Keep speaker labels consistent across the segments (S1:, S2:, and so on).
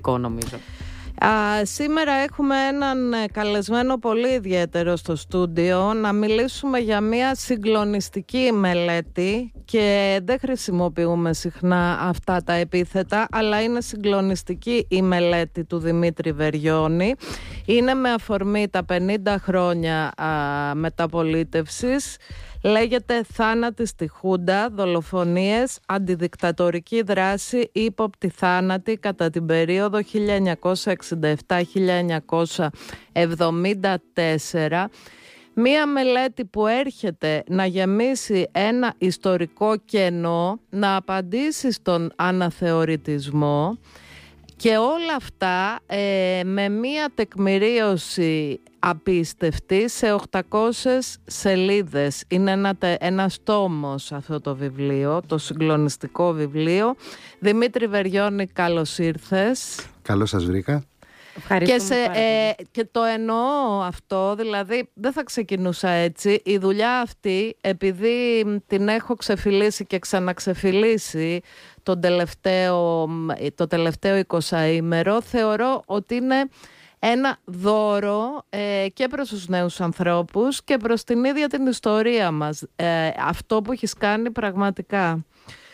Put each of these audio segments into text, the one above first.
S1: νομίζω.
S2: Σήμερα έχουμε έναν καλεσμένο πολύ ιδιαίτερο στο στούντιο να μιλήσουμε για μια συγκλονιστική μελέτη, και δεν χρησιμοποιούμε συχνά αυτά τα επίθετα, αλλά είναι συγκλονιστική η μελέτη του Δημήτρη Βεριώνη. Είναι με αφορμή τα 50 χρόνια μεταπολίτευσης. Λέγεται «Θάνατοι στη Χούντα, δολοφονίες, αντιδικτατορική δράση, ύποπτη θάνατη κατά την περίοδο 1967-1974». Μία μελέτη που έρχεται να γεμίσει ένα ιστορικό κενό, να απαντήσει στον αναθεωρητισμό, και όλα αυτά με μία τεκμηρίωση απίστευτη σε 800 σελίδες. Είναι ένας τόμος αυτό το βιβλίο, το συγκλονιστικό βιβλίο. Δημήτρη Βεριώνη, καλώς ήρθες.
S3: Καλώς σας βρήκα.
S2: Και το εννοώ αυτό, δηλαδή δεν θα ξεκινούσα έτσι. Η δουλειά αυτή, επειδή την έχω ξεφυλίσει και ξαναξεφυλίσει το τελευταίο 20ήμερο, θεωρώ ότι είναι ένα δώρο και προς τους νέους ανθρώπους και προς την ίδια την ιστορία μας. Αυτό που έχεις κάνει πραγματικά.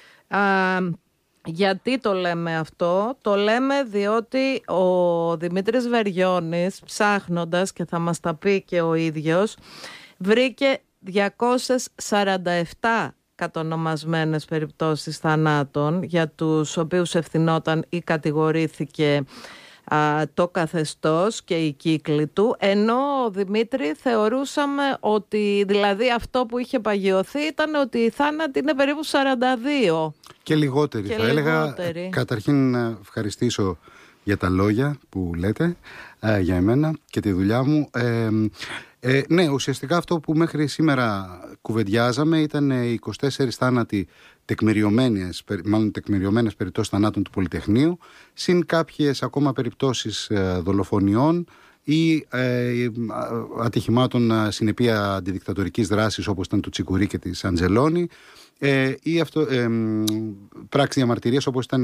S2: Γιατί το λέμε αυτό? Το λέμε διότι ο Δημήτρης Βεριώνης, ψάχνοντας, και θα μας τα πει και ο ίδιος, βρήκε 247 κατονομασμένες περιπτώσεις θανάτων για τους οποίους ευθυνόταν ή κατηγορήθηκε το καθεστώς και οι κύκλοι του, ενώ ο Δημήτρη θεωρούσαμε ότι, δηλαδή, αυτό που είχε παγιωθεί ήταν ότι οι θάνατοι είναι περίπου 42.
S3: Και λιγότεροι θα έλεγα. Καταρχήν να ευχαριστήσω για τα λόγια που λέτε για εμένα και τη δουλειά μου. Ναι, ουσιαστικά αυτό που μέχρι σήμερα κουβεντιάζαμε ήταν 24 θάνατοι τεκμηριωμένες περιπτώσεις θανάτων του Πολυτεχνείου, συν κάποιες ακόμα περιπτώσεις δολοφονιών ή ατυχημάτων συνεπία αντιδικτατορικής δράσης, όπως ήταν του Τσικουρί και της Αντζελόνη, ή πράξη διαμαρτυρίας, όπως ήταν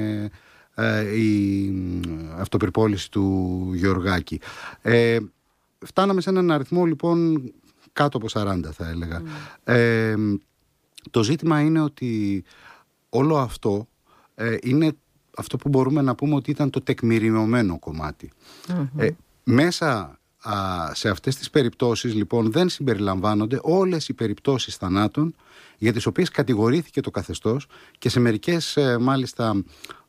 S3: η αυτοπυρπόληση του Γεωργάκη. Φτάναμε σε έναν αριθμό λοιπόν κάτω από 40, θα έλεγα. Το ζήτημα είναι ότι όλο αυτό είναι αυτό που μπορούμε να πούμε ότι ήταν το τεκμηριωμένο κομμάτι. Μέσα σε αυτές τις περιπτώσεις λοιπόν δεν συμπεριλαμβάνονται όλες οι περιπτώσεις θανάτων για τις οποίες κατηγορήθηκε το καθεστώς, και σε μερικές μάλιστα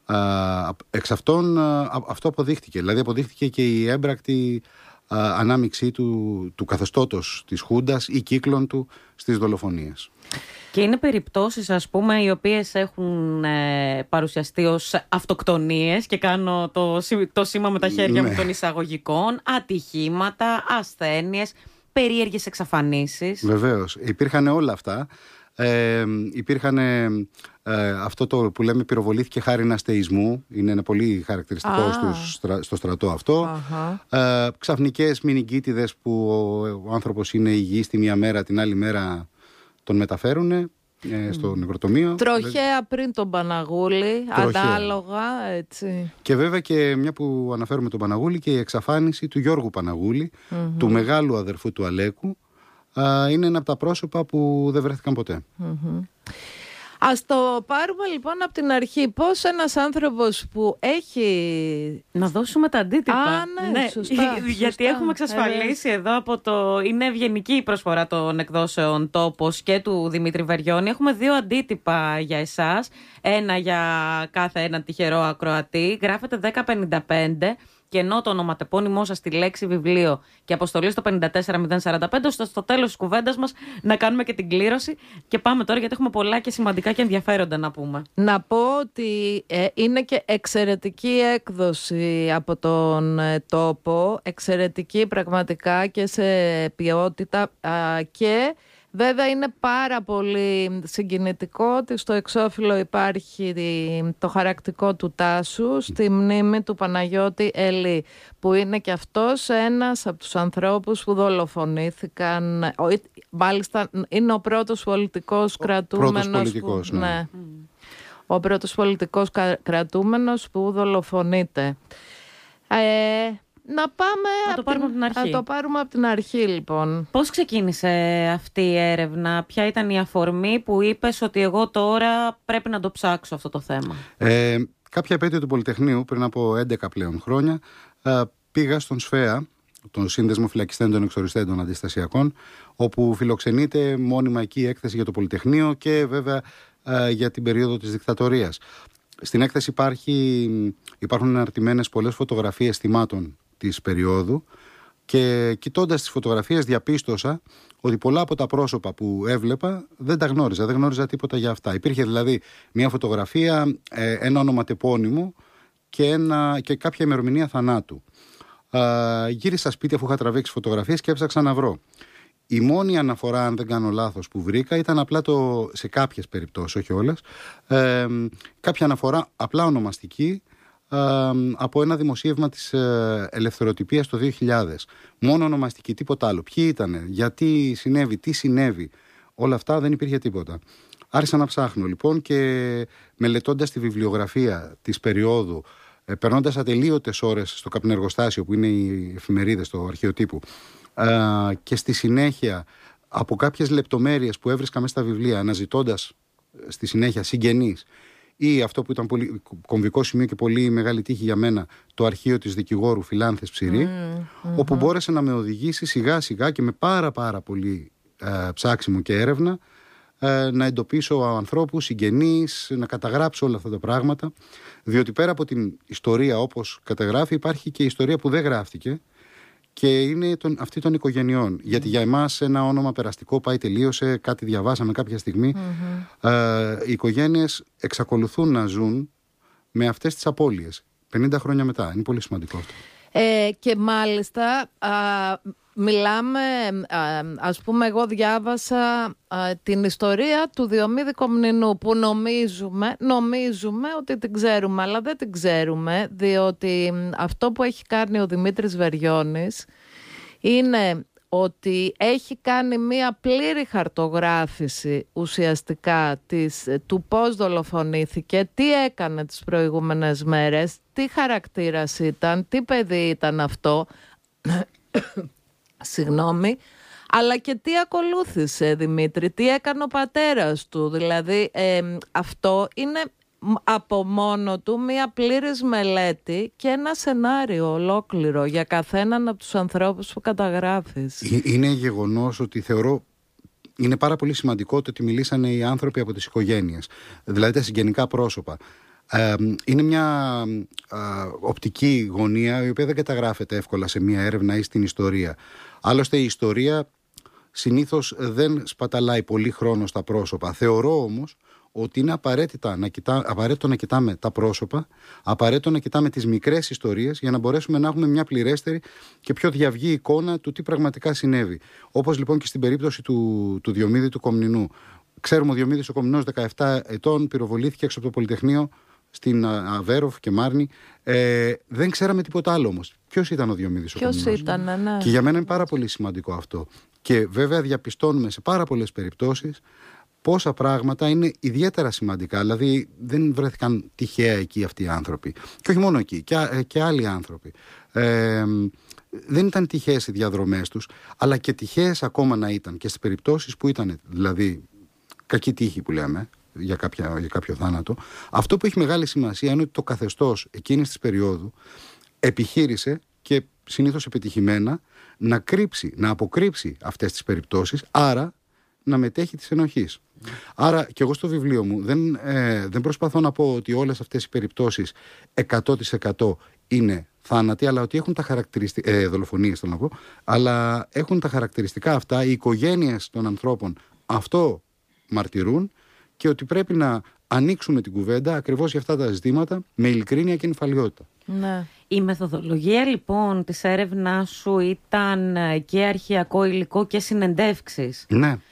S3: εξ αυτών αυτό αποδείχτηκε. Δηλαδή αποδείχτηκε και η έμπρακτη ανάμειξή του καθεστώτος της Χούντας ή κύκλων του στις δολοφονίες.
S1: Και είναι περιπτώσεις, ας πούμε, οι οποίες έχουν παρουσιαστεί ως αυτοκτονίες, και κάνω το σήμα με τα χέρια μου των εισαγωγικών, ατυχήματα, ασθένειες, περίεργες εξαφανίσεις.
S3: Βεβαίως, υπήρχαν όλα αυτά. Υπήρχαν αυτό το που λέμε πυροβολήθηκε χάριν αστεϊσμού, είναι ένα πολύ χαρακτηριστικό στο στρατό αυτό. Ξαφνικές μηνυγκίτιδες που ο άνθρωπος είναι υγιής τη μία μέρα, την άλλη μέρα τον μεταφέρουν στο νεκροτομείο.
S2: Τροχαία πριν τον Παναγούλη, ανάλογα, έτσι.
S3: Και βέβαια, και μια που αναφέρουμε τον Παναγούλη, και η εξαφάνιση του Γιώργου Παναγούλη, του μεγάλου αδερφού του Αλέκου, είναι ένα από τα πρόσωπα που δεν βρέθηκαν ποτέ.
S2: Ας το πάρουμε λοιπόν από την αρχή. Πώς ένας άνθρωπος που έχει...
S1: Να δώσουμε τα αντίτυπα.
S2: Ναι, σωστά.
S1: Γιατί έχουμε εξασφαλίσει εδώ από το... Είναι ευγενική η προσφορά των εκδόσεων Τόπος και του Δημήτρη Βεριώνη. Έχουμε 2 αντίτυπα για εσάς. Ένα για κάθε έναν τυχερό ακροατή. Γράφετε 1055. Και ενώ το ονοματεπώνυμό σας στη λέξη βιβλίο και αποστολή στο 54045, στο τέλος της κουβέντας μας να κάνουμε και την κλήρωση. Και πάμε τώρα, γιατί έχουμε πολλά και σημαντικά και ενδιαφέροντα να πούμε.
S2: Να πω ότι είναι και εξαιρετική έκδοση από τον Τόπο, εξαιρετική πραγματικά και σε ποιότητα, και βέβαια είναι πάρα πολύ συγκινητικό ότι στο εξώφυλλο υπάρχει το χαρακτικό του Τάσου στη μνήμη του Παναγιώτη Ελή, που είναι και αυτός ένας από τους ανθρώπους που δολοφονήθηκαν. Μάλιστα είναι ο πρώτος πολιτικός κρατούμενος.
S3: Πρώτος πολιτικός, ναι.
S2: ο πρώτος πολιτικός κρατούμενος που δολοφονείται. Να το πάρουμε από την αρχή λοιπόν.
S1: Πώς ξεκίνησε αυτή η έρευνα, ποια ήταν η αφορμή που είπες ότι εγώ τώρα πρέπει να το ψάξω αυτό το θέμα?
S3: Κάποια επέτειο του Πολυτεχνείου πριν από 11 πλέον χρόνια πήγα στον ΣΦΕΑ, τον Σύνδεσμο Φυλακιστέντων Εξοριστέντων Αντιστασιακών, όπου φιλοξενείται μόνιμα εκεί η έκθεση για το Πολυτεχνείο και βέβαια για την περίοδο της δικτατορίας. Στην έκθεση υπάρχουν αναρτημένες πολλές φωτογραφίες θυμάτων της περίοδου και κοιτώντας τις φωτογραφίες διαπίστωσα ότι πολλά από τα πρόσωπα που έβλεπα δεν τα γνώριζα, δεν γνώριζα τίποτα για αυτά. Υπήρχε δηλαδή μια φωτογραφία, ένα ονοματεπώνυμο και κάποια ημερομηνία θανάτου. Γύρισα σπίτι αφού είχα τραβήξει φωτογραφίες και έψαξα να βρω. Η μόνη αναφορά, αν δεν κάνω λάθος, που βρήκα ήταν απλά σε κάποιες περιπτώσεις, όχι όλες, κάποια αναφορά απλά ονομαστική από ένα δημοσίευμα της Ελευθεροτυπίας το 2000. Μόνο ονομαστική, τίποτα άλλο. Ποιοι ήτανε, γιατί συνέβη, τι συνέβη, όλα αυτά δεν υπήρχε τίποτα. Άρχισα να ψάχνω λοιπόν και μελετώντας τη βιβλιογραφία της περίοδου, περνώντας ατελείωτες ώρες στο καπνεργοστάσιο που είναι οι εφημερίδες, το αρχείο τύπου, και στη συνέχεια από κάποιες λεπτομέρειες που έβρισκα μέσα στα βιβλία, αναζητώντας στη συνέχεια συγγενείς, ή αυτό που ήταν πολύ κομβικό σημείο και πολύ μεγάλη τύχη για μένα, το αρχείο της δικηγόρου Φιλάνθες Ψηρή, όπου μπόρεσε να με οδηγήσει σιγά σιγά και με πάρα πολύ ψάξιμο και έρευνα να εντοπίσω ανθρώπους, συγγενείς, να καταγράψω όλα αυτά τα πράγματα, διότι πέρα από την ιστορία όπως καταγράφει υπάρχει και η ιστορία που δεν γράφτηκε και είναι αυτή των οικογενειών. Γιατί για εμάς ένα όνομα περαστικό πάει, τελείωσε, κάτι διαβάσαμε κάποια στιγμή. Οι οικογένειες εξακολουθούν να ζουν με αυτές τις απώλειες 50 χρόνια μετά. Είναι πολύ σημαντικό αυτό.
S2: Και μάλιστα μιλάμε, ας πούμε, εγώ διάβασα την ιστορία του Διομήδη Κομνηνού που νομίζουμε ότι την ξέρουμε, αλλά δεν την ξέρουμε, διότι αυτό που έχει κάνει ο Δημήτρης Βεριώνης είναι ότι έχει κάνει μία πλήρη χαρτογράφηση ουσιαστικά του πώς δολοφονήθηκε, τι έκανε τις προηγούμενες μέρες, τι χαρακτήρας ήταν, τι παιδί ήταν αυτό, συγγνώμη, αλλά και τι ακολούθησε, Δημήτρη, τι έκανε ο πατέρας του. Δηλαδή αυτό είναι από μόνο του μία πλήρης μελέτη και ένα σενάριο ολόκληρο για καθέναν από τους ανθρώπους που καταγράφεις.
S3: Είναι γεγονός ότι θεωρώ είναι πάρα πολύ σημαντικό το ότι μιλήσανε οι άνθρωποι από τις οικογένειες, δηλαδή τα συγγενικά πρόσωπα. Είναι μια οπτική γωνία η οποία δεν καταγράφεται εύκολα σε μια έρευνα ή στην ιστορία. Άλλωστε η ιστορία συνήθως δεν σπαταλάει πολύ χρόνο στα πρόσωπα. Θεωρώ όμως ότι είναι απαραίτητο να κοιτάμε τα πρόσωπα, απαραίτητο να κοιτάμε τις μικρές ιστορίες για να μπορέσουμε να έχουμε μια πληρέστερη και πιο διαυγή εικόνα του τι πραγματικά συνέβη. Όπως λοιπόν και στην περίπτωση του Διομήδη του Κομνηνού. Ξέρουμε ο Διομήδης ο Κομνηνός 17 ετών πυροβολήθηκε έξω από το Πολυτεχνείο στην Αβέροφ και Μάρνη. Δεν ξέραμε τίποτα άλλο όμως. Ποιος ήταν ο Διομήδης ο Κομνηνός?
S2: Ποιος ήταν, ναι.
S3: Και για μένα είναι πάρα πολύ σημαντικό αυτό. Και βέβαια διαπιστώνουμε σε πάρα πολλές περιπτώσεις πόσα πράγματα είναι ιδιαίτερα σημαντικά. Δηλαδή δεν βρέθηκαν τυχαία εκεί αυτοί οι άνθρωποι. Και όχι μόνο εκεί, και άλλοι άνθρωποι. Δεν ήταν τυχαίες οι διαδρομές τους, αλλά και τυχαίες ακόμα να ήταν και στις περιπτώσεις που ήταν, δηλαδή κακή τύχη που λέμε, για κάποιο θάνατο. Αυτό που έχει μεγάλη σημασία είναι ότι το καθεστώς εκείνης της περίοδου επιχείρησε και συνήθως επιτυχημένα να αποκρύψει αυτές τις περιπτώσεις, άρα να μετέχει της ενοχής. Άρα και εγώ στο βιβλίο μου δεν προσπαθώ να πω ότι όλες αυτές οι περιπτώσεις 100% είναι θάνατοι, αλλά ότι έχουν τα χαρακτηριστικά, δολοφονίες θέλω να πω, αλλά έχουν τα χαρακτηριστικά αυτά, οι οικογένειες των ανθρώπων αυτό μαρτυρούν και ότι πρέπει να ανοίξουμε την κουβέντα ακριβώς για αυτά τα ζητήματα με ειλικρίνεια και νυφαλιότητα.
S2: Ναι.
S1: Η μεθοδολογία λοιπόν της έρευνάς σου ήταν και αρχειακό υλικό και συνεντεύξεις.
S3: Ναι.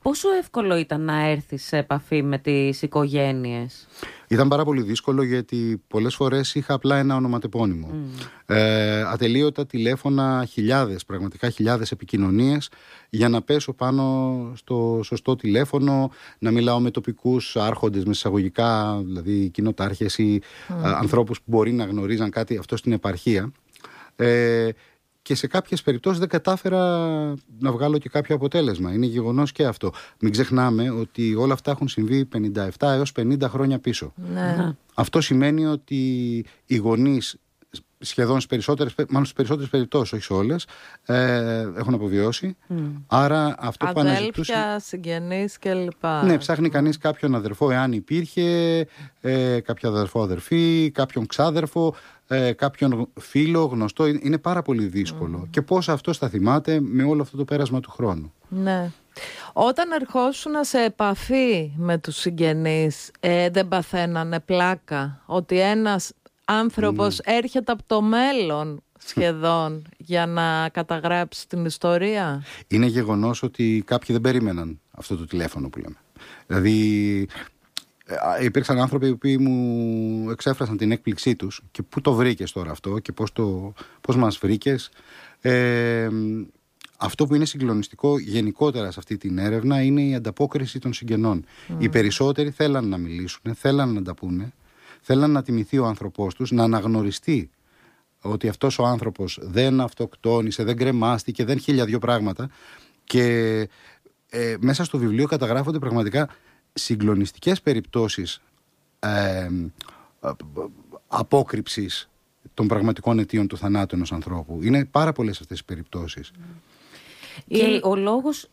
S1: Πόσο εύκολο ήταν να έρθεις σε επαφή με τις οικογένειες?
S3: Ήταν πάρα πολύ δύσκολο, γιατί πολλές φορές είχα απλά ένα ονοματεπώνυμο. Ατελείωτα τηλέφωνα, πραγματικά χιλιάδες επικοινωνίες για να πέσω πάνω στο σωστό τηλέφωνο, να μιλάω με τοπικούς άρχοντες, με εισαγωγικά, δηλαδή κοινοτάρχες ή ανθρώπους που μπορεί να γνωρίζαν κάτι αυτό στην επαρχία. Και σε κάποιες περιπτώσεις δεν κατάφερα να βγάλω και κάποιο αποτέλεσμα. Είναι γεγονός και αυτό. Μην ξεχνάμε ότι όλα αυτά έχουν συμβεί 57 έως 50 χρόνια πίσω.
S2: Ναι.
S3: Αυτό σημαίνει ότι οι γονείς σχεδόν στις περισσότερες περιπτώσεις, όχι σε όλες, έχουν αποβιώσει. Άρα αυτό που αναζητούσε...
S2: Αδέλφια, συγγενείς κλπ.
S3: Ναι, ψάχνει κανείς κάποιον αδερφό, εάν υπήρχε, κάποιο αδερφό αδερφή, κάποιον ξάδερφο, κάποιον φίλο, γνωστό. Είναι πάρα πολύ δύσκολο. Και πώς αυτός θα θυμάται με όλο αυτό το πέρασμα του χρόνου.
S2: Ναι. Όταν ερχόσουν σε επαφή με τους συγγενείς, δεν παθαίνανε πλάκα ότι ένας άνθρωπος έρχεται από το μέλλον σχεδόν για να καταγράψει την ιστορία?
S3: Είναι γεγονός ότι κάποιοι δεν περίμεναν αυτό το τηλέφωνο που λέμε. Δηλαδή υπήρξαν άνθρωποι οι οποίοι μου εξέφρασαν την έκπληξή τους και πού το βρήκες τώρα αυτό και πώς μας βρήκες. Αυτό που είναι συγκλονιστικό γενικότερα σε αυτή την έρευνα είναι η ανταπόκριση των συγγενών. Οι περισσότεροι θέλαν να μιλήσουν, θέλαν να τα πούνε, θέλαν να τιμηθεί ο άνθρωπός τους, να αναγνωριστεί ότι αυτός ο άνθρωπος δεν αυτοκτόνησε, δεν κρεμάστηκε, δεν 1002 πράγματα. Και μέσα στο βιβλίο καταγράφονται πραγματικά συγκλονιστικές περιπτώσεις απόκρυψης των πραγματικών αιτίων του θανάτου ενός ανθρώπου. Είναι πάρα πολλές αυτές τις περιπτώσεις.
S1: Και ο λόγος,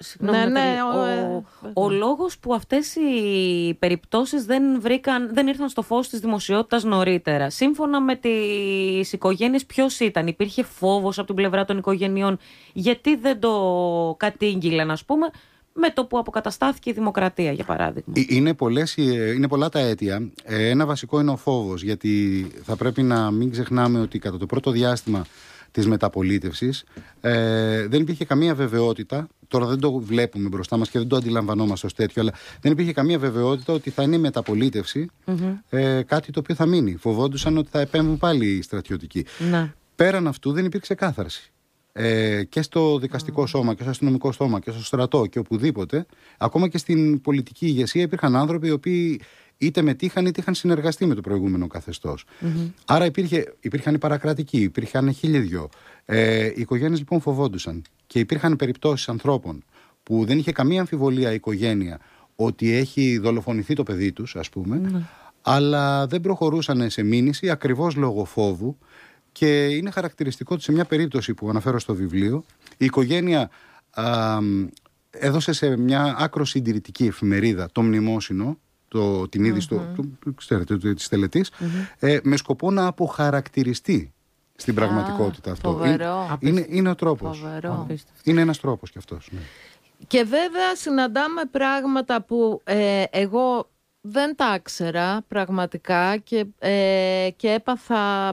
S1: ο λόγος που αυτές οι περιπτώσεις δεν ήρθαν στο φως της δημοσιότητας νωρίτερα, σύμφωνα με τις οικογένειες, ποιος ήταν? Υπήρχε φόβος από την πλευρά των οικογενειών? Γιατί δεν το κατήγγειλαν, ας πούμε, με το που αποκαταστάθηκε η δημοκρατία, για παράδειγμα? Είναι πολλά τα αίτια. Ένα βασικό είναι ο φόβος, γιατί θα πρέπει να μην ξεχνάμε ότι κατά το πρώτο διάστημα της μεταπολίτευσης δεν υπήρχε καμία βεβαιότητα. Τώρα δεν το βλέπουμε μπροστά μας και δεν το αντιλαμβανόμαστε ως τέτοιο, αλλά δεν υπήρχε καμία βεβαιότητα ότι θα είναι η μεταπολίτευση κάτι το οποίο θα μείνει. Φοβόντουσαν ότι θα επέμβουν πάλι οι στρατιωτικοί. Πέραν αυτού δεν υπήρξε κάθαρση. Και στο δικαστικό σώμα και στο αστυνομικό σώμα και στο στρατό και οπουδήποτε, ακόμα και στην πολιτική ηγεσία, υπήρχαν άνθρωποι οι οποίοι είτε μετήχαν είτε είχαν συνεργαστεί με το προηγούμενο καθεστώς. Άρα υπήρχαν οι παρακρατικοί, υπήρχαν 1002. Οι οικογένειες λοιπόν φοβόντουσαν και υπήρχαν περιπτώσεις ανθρώπων που δεν είχε καμία αμφιβολία η οικογένεια ότι έχει δολοφονηθεί το παιδί τους, ας πούμε, αλλά δεν προχωρούσαν σε μήνυση ακριβώς λόγω φόβου. Και είναι χαρακτηριστικό ότι σε μια περίπτωση που αναφέρω στο βιβλίο, η οικογένεια έδωσε σε μια άκρο συντηρητική εφημερίδα το μνημόσυνο, την είδηση της τελετής, με σκοπό να αποχαρακτηριστεί στην πραγματικότητα αυτό. Είναι ο τρόπος. Είναι ένας τρόπος κι αυτός. Ναι.
S2: Και βέβαια συναντάμε πράγματα που εγώ δεν τα ήξερα πραγματικά και έπαθα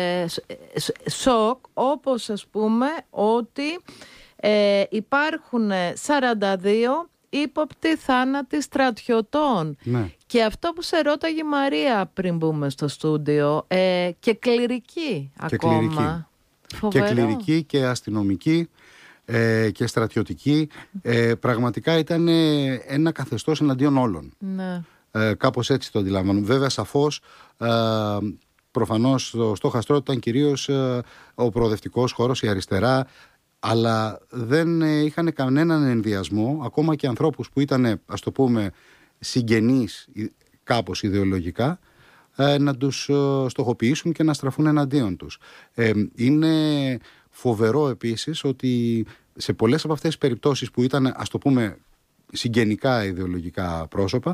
S2: σοκ, όπως ας πούμε ότι υπάρχουν 42 ύποπτοι θάνατοι στρατιωτών.
S3: Ναι.
S2: Και αυτό που σε ρώταγε η Μαρία πριν μπούμε στο στούντιο, και κληρικοί ακόμα.
S3: Και κληρικοί και αστυνομικοί και στρατιωτικοί. Πραγματικά ήταν ένα καθεστώς εναντίον όλων.
S2: Ναι.
S3: Κάπως έτσι το αντιλαμβάνομαι. Βέβαια, σαφώς, προφανώς το στόχαστρό ήταν κυρίως ο προοδευτικός χώρος, η αριστερά, αλλά δεν είχαν κανέναν ενδιασμό, ακόμα και ανθρώπους που ήταν, ας το πούμε, συγγενείς κάπως ιδεολογικά, να τους στοχοποιήσουν και να στραφούν εναντίον τους. Είναι φοβερό επίσης ότι σε πολλές από αυτές τις περιπτώσεις που ήταν, ας το πούμε, συγγενικά ιδεολογικά πρόσωπα,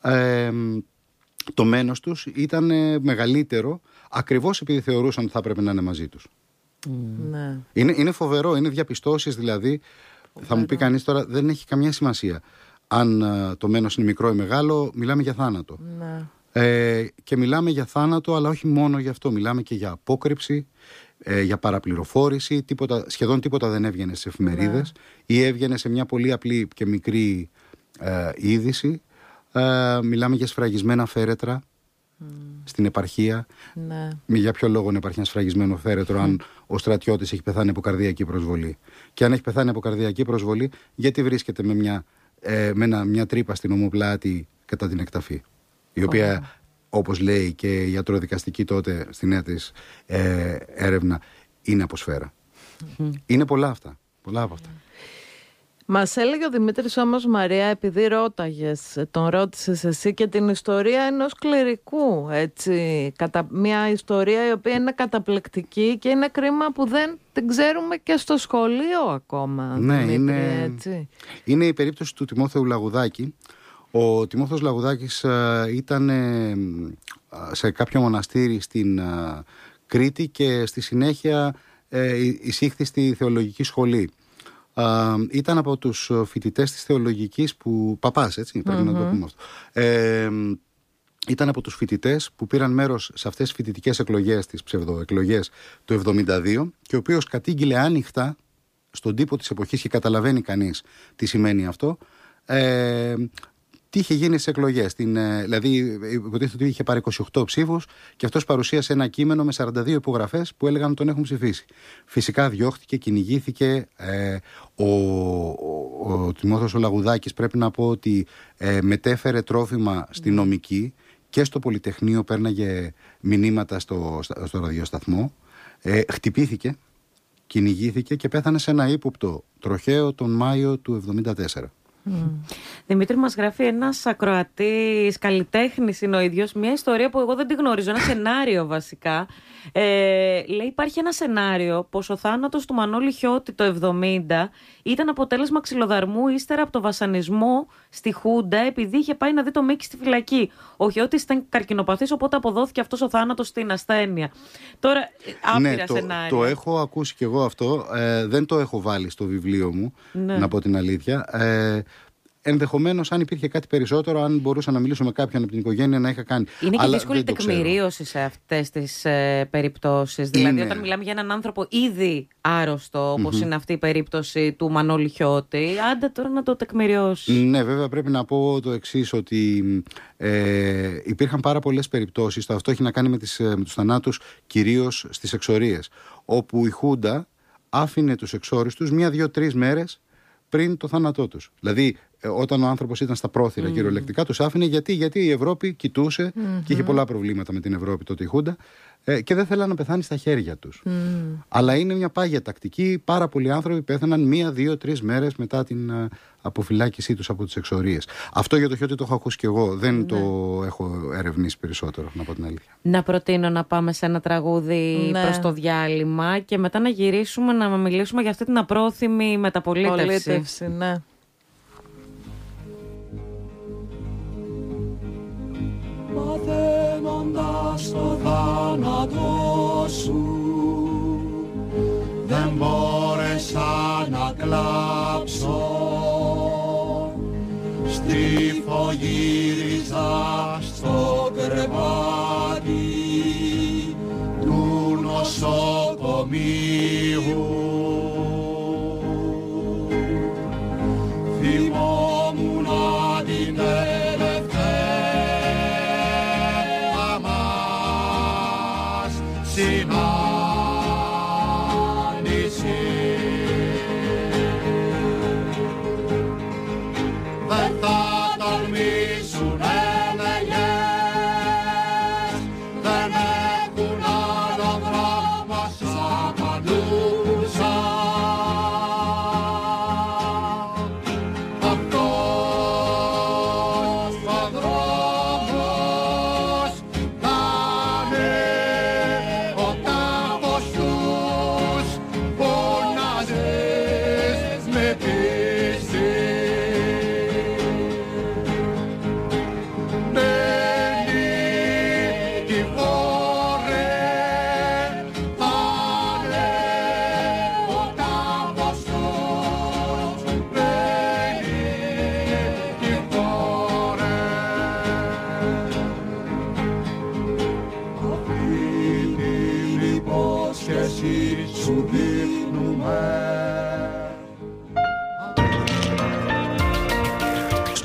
S3: το μένος τους ήταν μεγαλύτερο, ακριβώς επειδή θεωρούσαν ότι θα έπρεπε να είναι μαζί τους.
S2: Ναι.
S3: Είναι φοβερό, είναι διαπιστώσεις δηλαδή. Θα μου πει κανείς τώρα, δεν έχει καμία σημασία αν το μένος είναι μικρό ή μεγάλο, μιλάμε για θάνατο.
S2: Ναι.
S3: Και μιλάμε για θάνατο, αλλά όχι μόνο για αυτό. Μιλάμε και για απόκρυψη, για παραπληροφόρηση. Σχεδόν τίποτα δεν έβγαινε στις εφημερίδες, ή έβγαινε σε μια πολύ απλή και μικρή είδηση. Μιλάμε για σφραγισμένα φέρετρα στην επαρχία.
S2: Ναι.
S3: Για ποιο λόγο να υπάρχει ένα σφραγισμένο φέρετρο αν ο στρατιώτης έχει πεθάνει από καρδιακή προσβολή? Και αν έχει πεθάνει από καρδιακή προσβολή, γιατί βρίσκεται με μια τρύπα στην ομοπλάτη κατά την εκταφή, η οποία, όπως λέει και η ιατροδικαστική τότε στη νέα της έρευνα, είναι από σφαίρα. Είναι πολλά αυτά. Πολλά από αυτά.
S2: Μας έλεγε ο Δημήτρης όμως, Μαρία, επειδή τον ρώτησες εσύ, και την ιστορία ενός κληρικού, έτσι, μια ιστορία η οποία είναι καταπληκτική και είναι κρίμα που δεν την ξέρουμε και στο σχολείο ακόμα.
S3: Ναι,
S2: Δημήτρη, έτσι.
S3: Είναι η περίπτωση του Τιμόθεου Λαγουδάκη. Ο Τιμόθεος Λαγουδάκης ήταν σε κάποιο μοναστήρι στην Κρήτη και στη συνέχεια εισήχθη στη θεολογική σχολή. Ήταν από τους φοιτητές της θεολογικής παπάς, έτσι, πρέπει να το πούμε αυτό. Ήταν από τους φοιτητές που πήραν μέρος σε αυτές τις φοιτητικές εκλογές, τις ψευδοεκλογές του 1972, και ο οποίος κατήγγειλε άνοιχτα στον τύπο της εποχής, και καταλαβαίνει κανείς τι σημαίνει αυτό, τι είχε γίνει στις εκλογές. Δηλαδή, υποτίθεται ότι είχε πάρει 28 ψήφους και αυτός παρουσίασε ένα κείμενο με 42 υπογραφές που έλεγαν ότι τον έχουν ψηφίσει. Φυσικά διώχτηκε, κυνηγήθηκε. Ο Τιμόθεος ο Λαγουδάκης, πρέπει να πω ότι μετέφερε τρόφιμα στη νομική και στο Πολυτεχνείο, πέρναγε μηνύματα στο ραδιοσταθμό. Χτυπήθηκε, κυνηγήθηκε και πέθανε σε ένα ύποπτο τροχαίο τον Μάιο του 1974.
S1: Δημήτρη, μας γράφει ένας ακροατής, καλλιτέχνης είναι ο ίδιος, μια ιστορία που εγώ δεν τη γνωρίζω, ένα σενάριο βασικά. Λέει, υπάρχει ένα σενάριο πως ο θάνατος του Μανώλη Χιώτη το 1970 ήταν αποτέλεσμα ξυλοδαρμού ύστερα από το βασανισμό στη Χούντα, επειδή είχε πάει να δει το Μίκη στη φυλακή. Ο Χιώτης ήταν καρκινοπαθής, οπότε αποδόθηκε αυτός ο θάνατος στην ασθένεια. Τώρα, άπειρα σενάρια.
S3: Το έχω ακούσει κι εγώ αυτό. Δεν το έχω βάλει στο βιβλίο μου, να πω την αλήθεια. Ενδεχομένως, αν υπήρχε κάτι περισσότερο, αν μπορούσα να μιλήσω με κάποιον από την οικογένεια, να είχα κάνει.
S1: Είναι και δύσκολη τεκμηρίωση σε αυτές τις περιπτώσεις. Δηλαδή, όταν μιλάμε για έναν άνθρωπο ήδη άρρωστο, όπως είναι αυτή η περίπτωση του Μανώλη Χιώτη, άντε τώρα να το τεκμηριώσει. Ναι,
S3: βέβαια, πρέπει να πω το εξής, ότι υπήρχαν πάρα πολλές περιπτώσεις. Αυτό έχει να κάνει με τους θανάτους, κυρίως στις εξορίες, όπου η Χούντα άφηνε τους εξόριστους 1, 2, 3 μέρες πριν το θάνατό τους. Δηλαδή, όταν ο άνθρωπος ήταν στα πρόθυρα, κυριολεκτικά τους άφηνε. Γιατί η Ευρώπη κοιτούσε και είχε πολλά προβλήματα με την Ευρώπη τότε η Χούντα, και δεν θέλανε να πεθάνει στα χέρια τους. Αλλά είναι μια πάγια τακτική. Πάρα πολλοί άνθρωποι πέθαναν 1, 2, 3 μέρες μετά την αποφυλάκησή τους από τις εξορίες. Αυτό για το Χιώτη το έχω ακούσει κι εγώ. Δεν το έχω ερευνήσει περισσότερο, να πω την αλήθεια.
S1: Να προτείνω να πάμε σε ένα τραγούδι προς το διάλειμμα και μετά να γυρίσουμε να μιλήσουμε για αυτή την απρόθυμη μεταπολίτευση.
S2: Ναι.
S4: Μαθαίνοντας το θάνατό σου, δεν μπόρεσα να κλάψω. Στριφογύριζα στο κρεβάτι του νοσοκομείου. Θυμόμουνα την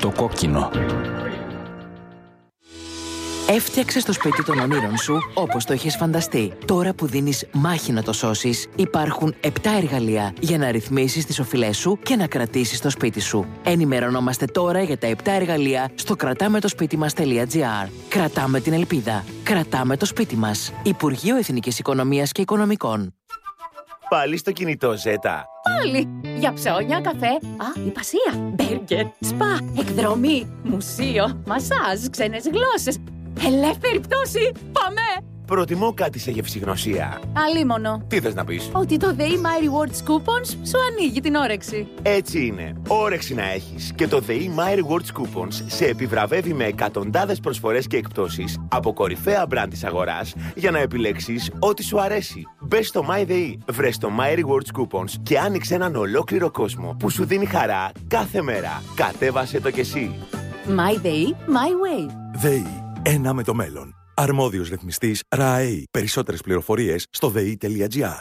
S5: Στο κόκκινο.
S6: Έφτιαξες το σπίτι των ονείρων σου όπως το είχες φανταστεί. Τώρα που δίνεις μάχη να το σώσεις, υπάρχουν 7 εργαλεία για να ρυθμίσεις τις οφειλές σου και να κρατήσεις το σπίτι σου. Ενημερωνόμαστε τώρα για τα 7 εργαλεία στο κρατάμετοσπίτιμας.gr. Κρατάμε την ελπίδα. Κρατάμε το σπίτι μας. Υπουργείο Εθνικής Οικονομίας και Οικονομικών.
S7: Πάλι στο κινητό, Ζέτα.
S8: Πάλι. Για ψώνια, καφέ, υπασία, μπέργκερ, σπα, εκδρομή, μουσείο, μασάζ, ξένες γλώσσες. Ελεύθερη πτώση. Πάμε!
S7: Προτιμώ κάτι σε γευσηγνωσία.
S8: Αλίμονο.
S7: Τι θες να πεις?
S8: Ότι το ΔΕΗ My Rewards Coupons σου ανοίγει την όρεξη.
S7: Έτσι είναι. Όρεξη να έχεις. Και το ΔΕΗ My Rewards Coupons σε επιβραβεύει με εκατοντάδες προσφορές και εκπτώσεις από κορυφαία μπραντ της αγοράς για να επιλέξεις ό,τι σου αρέσει. Μπες στο MyDEI, βρες το My Rewards Coupons και άνοιξε έναν ολόκληρο κόσμο που σου δίνει χαρά κάθε μέρα. Κατέβασε το κι εσύ.
S8: MyDEI, My Way.
S9: ΔΕΗ. Ένα με το μέλλον. Αρμόδιος ρυθμιστής ΡΑΕΗ. Περισσότερες πληροφορίες στο dei.gr.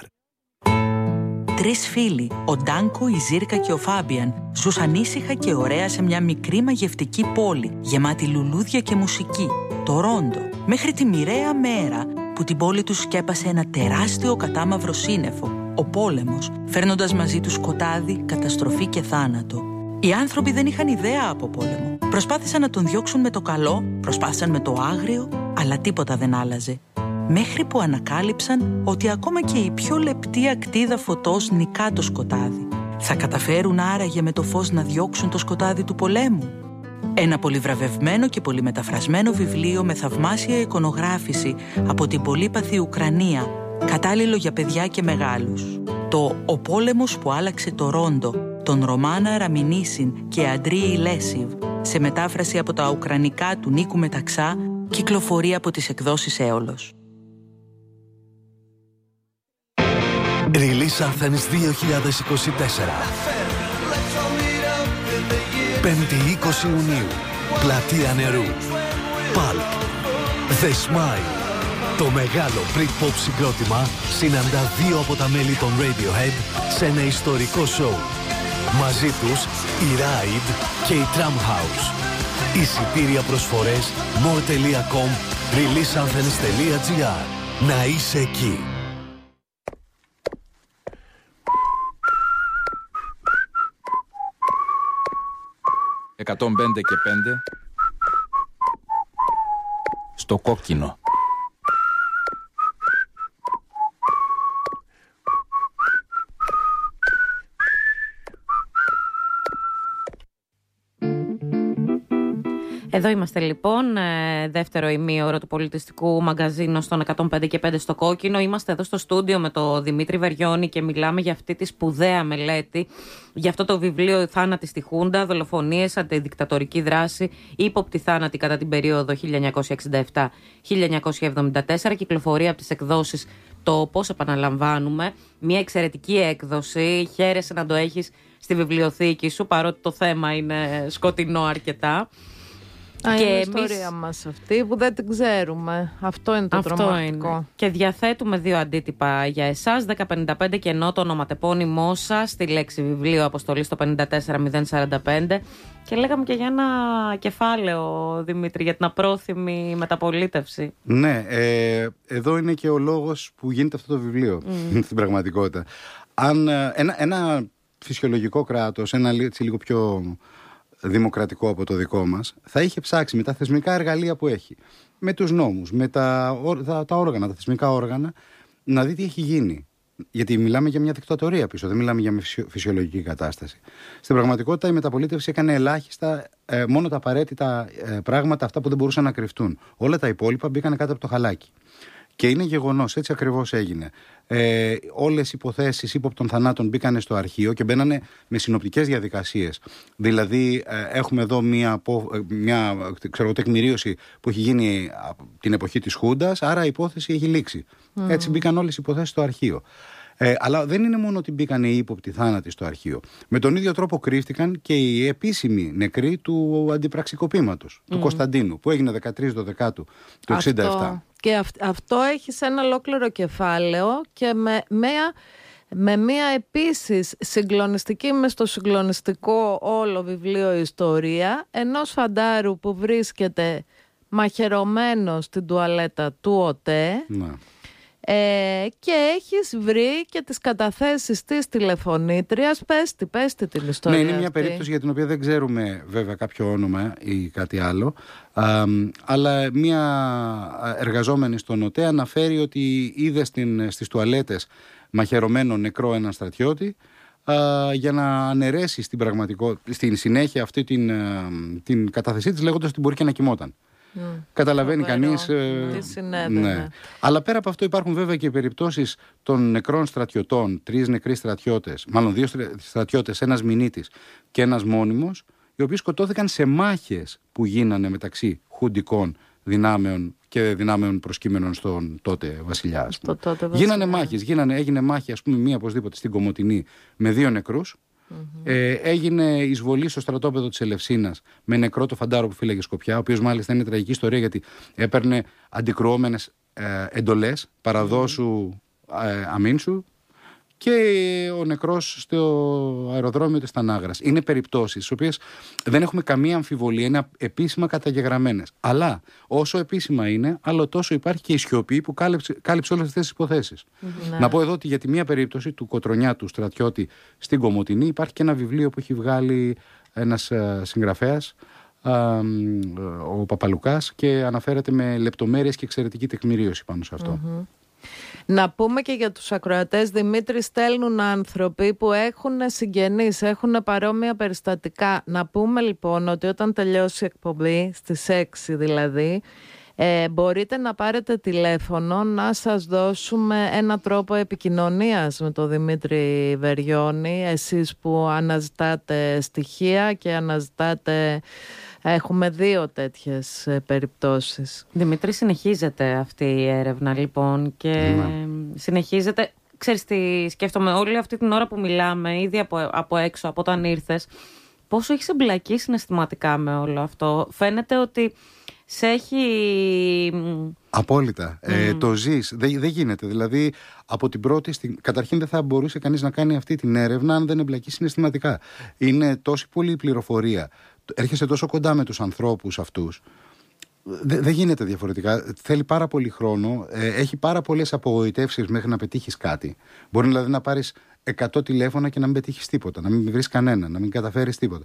S10: 3 φίλοι, ο Ντάνκο, η Ζήρκα και ο Φάμπιαν, ζούσαν ήσυχα και ωραία σε μια μικρή μαγευτική πόλη, γεμάτη λουλούδια και μουσική, το Ρόντο, μέχρι τη μοιραία μέρα που την πόλη τους σκέπασε ένα τεράστιο κατάμαυρο σύννεφο, ο πόλεμος, φέρνοντας μαζί του σκοτάδι, καταστροφή και θάνατο. Οι άνθρωποι δεν είχαν ιδέα από πόλεμο. Προσπάθησαν να τον διώξουν με το καλό, προσπάθησαν με το άγριο, αλλά τίποτα δεν άλλαζε. Μέχρι που ανακάλυψαν ότι ακόμα και η πιο λεπτή ακτίδα φωτός νικά το σκοτάδι. Θα καταφέρουν άραγε με το φως να διώξουν το σκοτάδι του πολέμου? Ένα πολυβραβευμένο και πολυμεταφρασμένο βιβλίο με θαυμάσια εικονογράφηση από την πολύπαθη Ουκρανία, κατάλληλο για παιδιά και μεγάλους. Το «Ο πόλεμος που άλλαξε το Ρόντο», τον Ρωμάνα Ραμινίσιν και Αντρίη Λέσιβ, σε μετάφραση από τα ουκρανικά του Νίκου Μεταξά, κυκλοφορεί από τις εκδόσεις Έολος.
S11: Release Anthems 2024. 5η 20 Ιουνίου. Πλατεία Νερού. Pulp. The Smile. Το μεγάλο Britpop συγκρότημα συναντά 2 από τα μέλη των Radiohead σε ένα ιστορικό σοου. Μαζί τους η Ride και η Tramhouse. Εισιτήρια προσφορές more.com, releaseanthems.gr. Να είσαι εκεί.
S5: «105 και 5» στο κόκκινο.
S1: Εδώ είμαστε λοιπόν, δεύτερο ημίωρο του πολιτιστικού μαγκαζίνου στον 105 και 5 στο κόκκινο. Είμαστε εδώ στο στούντιο με τον Δημήτρη Βεριώνη και μιλάμε για αυτή τη σπουδαία μελέτη, για αυτό το βιβλίο «Θάνατοι στη Χούντα, δολοφονίες, αντιδικτατορική δράση, ύποπτη θάνατη κατά την περίοδο 1967-1974», κυκλοφορεί από τις εκδόσεις Τόπος, επαναλαμβάνουμε. Μια εξαιρετική έκδοση, χαίρεσαι να το έχεις στη βιβλιοθήκη σου, παρότι το θέμα είναι σκοτεινό αρκετά.
S2: Είναι η ιστορία μας αυτή που δεν την ξέρουμε. Αυτό είναι το τρομακτικό. Είναι.
S1: Και διαθέτουμε 2 αντίτυπα για εσάς, 1055 και ενώ το ονοματεπώνυμό σας, στη λέξη βιβλίο αποστολή στο 54045. Και λέγαμε και για ένα κεφάλαιο, Δημήτρη, για την απρόθυμη μεταπολίτευση.
S3: Ναι, εδώ είναι και ο λόγος που γίνεται αυτό το βιβλίο στην πραγματικότητα. Αν ένα φυσιολογικό κράτος, ένα λίγο πιο δημοκρατικό από το δικό μας, θα είχε ψάξει με τα θεσμικά εργαλεία που έχει, με τους νόμους, με τα όργανα, τα θεσμικά όργανα, να δει τι έχει γίνει. Γιατί μιλάμε για μια δικτατορία πίσω, δεν μιλάμε για μια φυσιολογική κατάσταση. Στην πραγματικότητα η μεταπολίτευση έκανε ελάχιστα, μόνο τα απαραίτητα πράγματα, αυτά που δεν μπορούσαν να κρυφτούν. Όλα τα υπόλοιπα μπήκαν κάτω από το χαλάκι. Και είναι γεγονός, έτσι ακριβώς έγινε. Όλες οι υποθέσεις ύποπτων θανάτων μπήκανε στο αρχείο και μπαίνανε με συνοπτικές διαδικασίες. Δηλαδή, έχουμε εδώ μια τεκμηρίωση που έχει γίνει την εποχή της Χούντας, άρα η υπόθεση έχει λήξει. Έτσι μπήκαν όλες οι υποθέσεις στο αρχείο. Αλλά δεν είναι μόνο ότι μπήκαν οι ύποπτοι θάνατοι στο αρχείο. Με τον ίδιο τρόπο κρύφτηκαν και οι επίσημοι νεκροί του αντιπραξικοπήματος, του Κωνσταντίνου, που έγινε 13 Δεκάτου του 1967.
S2: Και αυτό έχει σε ένα ολόκληρο κεφάλαιο και με μια με μία επίσης συγκλονιστική, μες στο συγκλονιστικό όλο βιβλίο ιστορία, ενός φαντάρου που βρίσκεται μαχαιρωμένο στην τουαλέτα του ΟΤΕ.
S3: Ναι.
S2: Και έχεις βρει και τις καταθέσεις της τηλεφωνήτριας. Πες την ιστορία.
S3: Ναι, είναι μια
S2: αυτή.
S3: περίπτωση για την οποία δεν ξέρουμε βέβαια κάποιο όνομα ή κάτι άλλο, αλλά μια εργαζόμενη στον ΟΤΕ αναφέρει ότι είδε στις τουαλέτες μαχαιρωμένο νεκρό έναν στρατιώτη, για να αναιρέσει στην συνέχεια αυτή την κατάθεσή της, λέγοντας ότι μπορεί και να κοιμόταν. Καταλαβαίνει κανείς.
S2: Τι συνέβαινε.
S3: Ναι. Αλλά πέρα από αυτό υπάρχουν βέβαια και περιπτώσεις των νεκρών στρατιωτών, 3 νεκροί στρατιώτες, μάλλον 2 στρατιώτες, ένας μηνύτης και ένας μόνιμος, οι οποίοι σκοτώθηκαν σε μάχες που γίνανε μεταξύ χουντικών δυνάμεων και δυνάμεων προσκύμενων στον τότε βασιλιά. Γίνανε μάχες, έγινε μάχη, ας πούμε, μία οπωσδήποτε στην Κομοτηνή με 2 νεκρούς. Έγινε εισβολή στο στρατόπεδο της Ελευσίνας με νεκρό το φαντάρο που φύλαγε Σκοπιά, ο οποίος μάλιστα είναι τραγική ιστορία γιατί έπαιρνε αντικρουόμενες εντολές, παραδόσου αμήνσου, και ο νεκρός στο αεροδρόμιο της Τανάγρας. Είναι περιπτώσεις στις οποίες δεν έχουμε καμία αμφιβολία, είναι επίσημα καταγεγραμμένες. Αλλά όσο επίσημα είναι, άλλο τόσο υπάρχει και η σιωπή που κάλυψε όλες αυτές τις υποθέσεις.
S2: Ναι.
S3: Να πω εδώ ότι για τη μία περίπτωση του Κοτρονιά, του στρατιώτη στην Κομοτηνή, υπάρχει και ένα βιβλίο που έχει βγάλει ένας συγγραφέας, ο Παπαλουκάς, και αναφέρεται με λεπτομέρειες και εξαιρετική τεκμηρίωση πάνω σε αυτό.
S2: Να πούμε και για τους ακροατές, Δημήτρη, στέλνουν άνθρωποι που έχουν συγγενείς, έχουν παρόμοια περιστατικά. Να πούμε λοιπόν ότι όταν τελειώσει η εκπομπή, στις 6 δηλαδή, μπορείτε να πάρετε τηλέφωνο να σας δώσουμε ένα τρόπο επικοινωνίας με τον Δημήτρη Βεριώνη, εσείς που αναζητάτε στοιχεία και αναζητάτε. Έχουμε 2 τέτοιες περιπτώσεις.
S1: Δημήτρη, συνεχίζεται αυτή η έρευνα λοιπόν και συνεχίζεται. Ξέρεις τι σκέφτομαι, όλη αυτή την ώρα που μιλάμε, ήδη από έξω, από όταν ήρθες, πόσο έχεις εμπλακεί συναισθηματικά με όλο αυτό. Φαίνεται ότι σε έχει...
S3: Απόλυτα. Το ζεις. Δεν γίνεται. Δηλαδή, από την πρώτη στιγμή. Καταρχήν, δεν θα μπορούσε κανείς να κάνει αυτή την έρευνα αν δεν εμπλακεί συναισθηματικά. Είναι τόση πολλή πληροφορία. Έρχεσαι τόσο κοντά με τους ανθρώπους αυτούς. Δεν γίνεται διαφορετικά. Θέλει πάρα πολύ χρόνο. Έχει πάρα πολλές απογοητεύσεις μέχρι να πετύχεις κάτι. Μπορεί δηλαδή να πάρεις 100 τηλέφωνα και να μην πετύχεις τίποτα. Να μην βρεις κανένα. Να μην καταφέρεις τίποτα.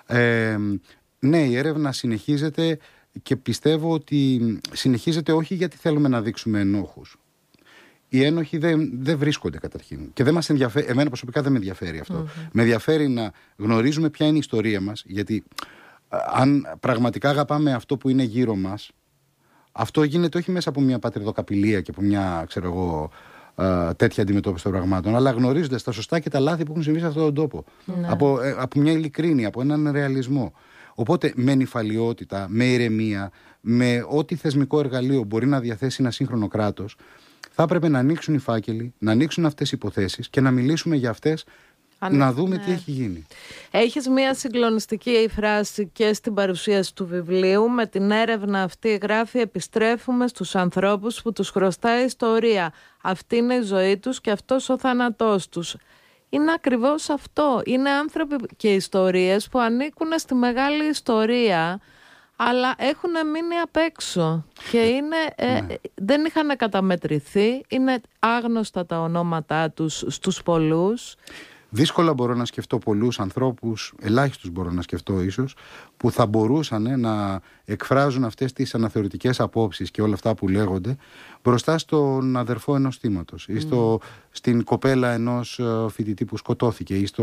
S3: Ναι, η έρευνα συνεχίζεται. Και πιστεύω ότι συνεχίζεται όχι γιατί θέλουμε να δείξουμε ενόχους. Οι ένοχοι δεν βρίσκονται καταρχήν. Και δεν μας ενδιαφέρει, εμένα προσωπικά δεν με ενδιαφέρει αυτό. Με ενδιαφέρει να γνωρίζουμε ποια είναι η ιστορία μας, γιατί αν πραγματικά αγαπάμε αυτό που είναι γύρω μας, αυτό γίνεται όχι μέσα από μια πατριδοκαπηλεία και από μια, ξέρω εγώ, τέτοια αντιμετώπιση των πραγμάτων, αλλά γνωρίζοντας τα σωστά και τα λάθη που έχουν συμβεί σε αυτόν τον τόπο. Από μια ειλικρίνεια, από έναν ρεαλισμό. Οπότε με νηφαλιότητα, με ηρεμία, με ό,τι θεσμικό εργαλείο μπορεί να διαθέσει ένα σύγχρονο κράτος, θα έπρεπε να ανοίξουν οι φάκελοι, να ανοίξουν αυτές οι υποθέσεις και να μιλήσουμε για αυτές, να δούμε τι έχει γίνει.
S2: Έχεις μια συγκλονιστική φράση και στην παρουσίαση του βιβλίου. Με την έρευνα αυτή γράφει: επιστρέφουμε στους ανθρώπους που τους χρωστάει ιστορία. Αυτή είναι η ζωή τους και αυτός ο θάνατός τους. Είναι ακριβώς αυτό. Είναι άνθρωποι και ιστορίες που ανήκουν στη μεγάλη ιστορία, αλλά έχουν μείνει απ' έξω και δεν είχαν καταμετρηθεί, είναι άγνωστα τα ονόματά τους στους πολλούς.
S3: Δύσκολα μπορώ να σκεφτώ πολλούς ανθρώπους, ελάχιστους μπορώ να σκεφτώ ίσως, που θα μπορούσαν να εκφράζουν αυτές τις αναθεωρητικές απόψεις και όλα αυτά που λέγονται μπροστά στον αδερφό ενός θύματος ή στην κοπέλα ενός φοιτητή που σκοτώθηκε ή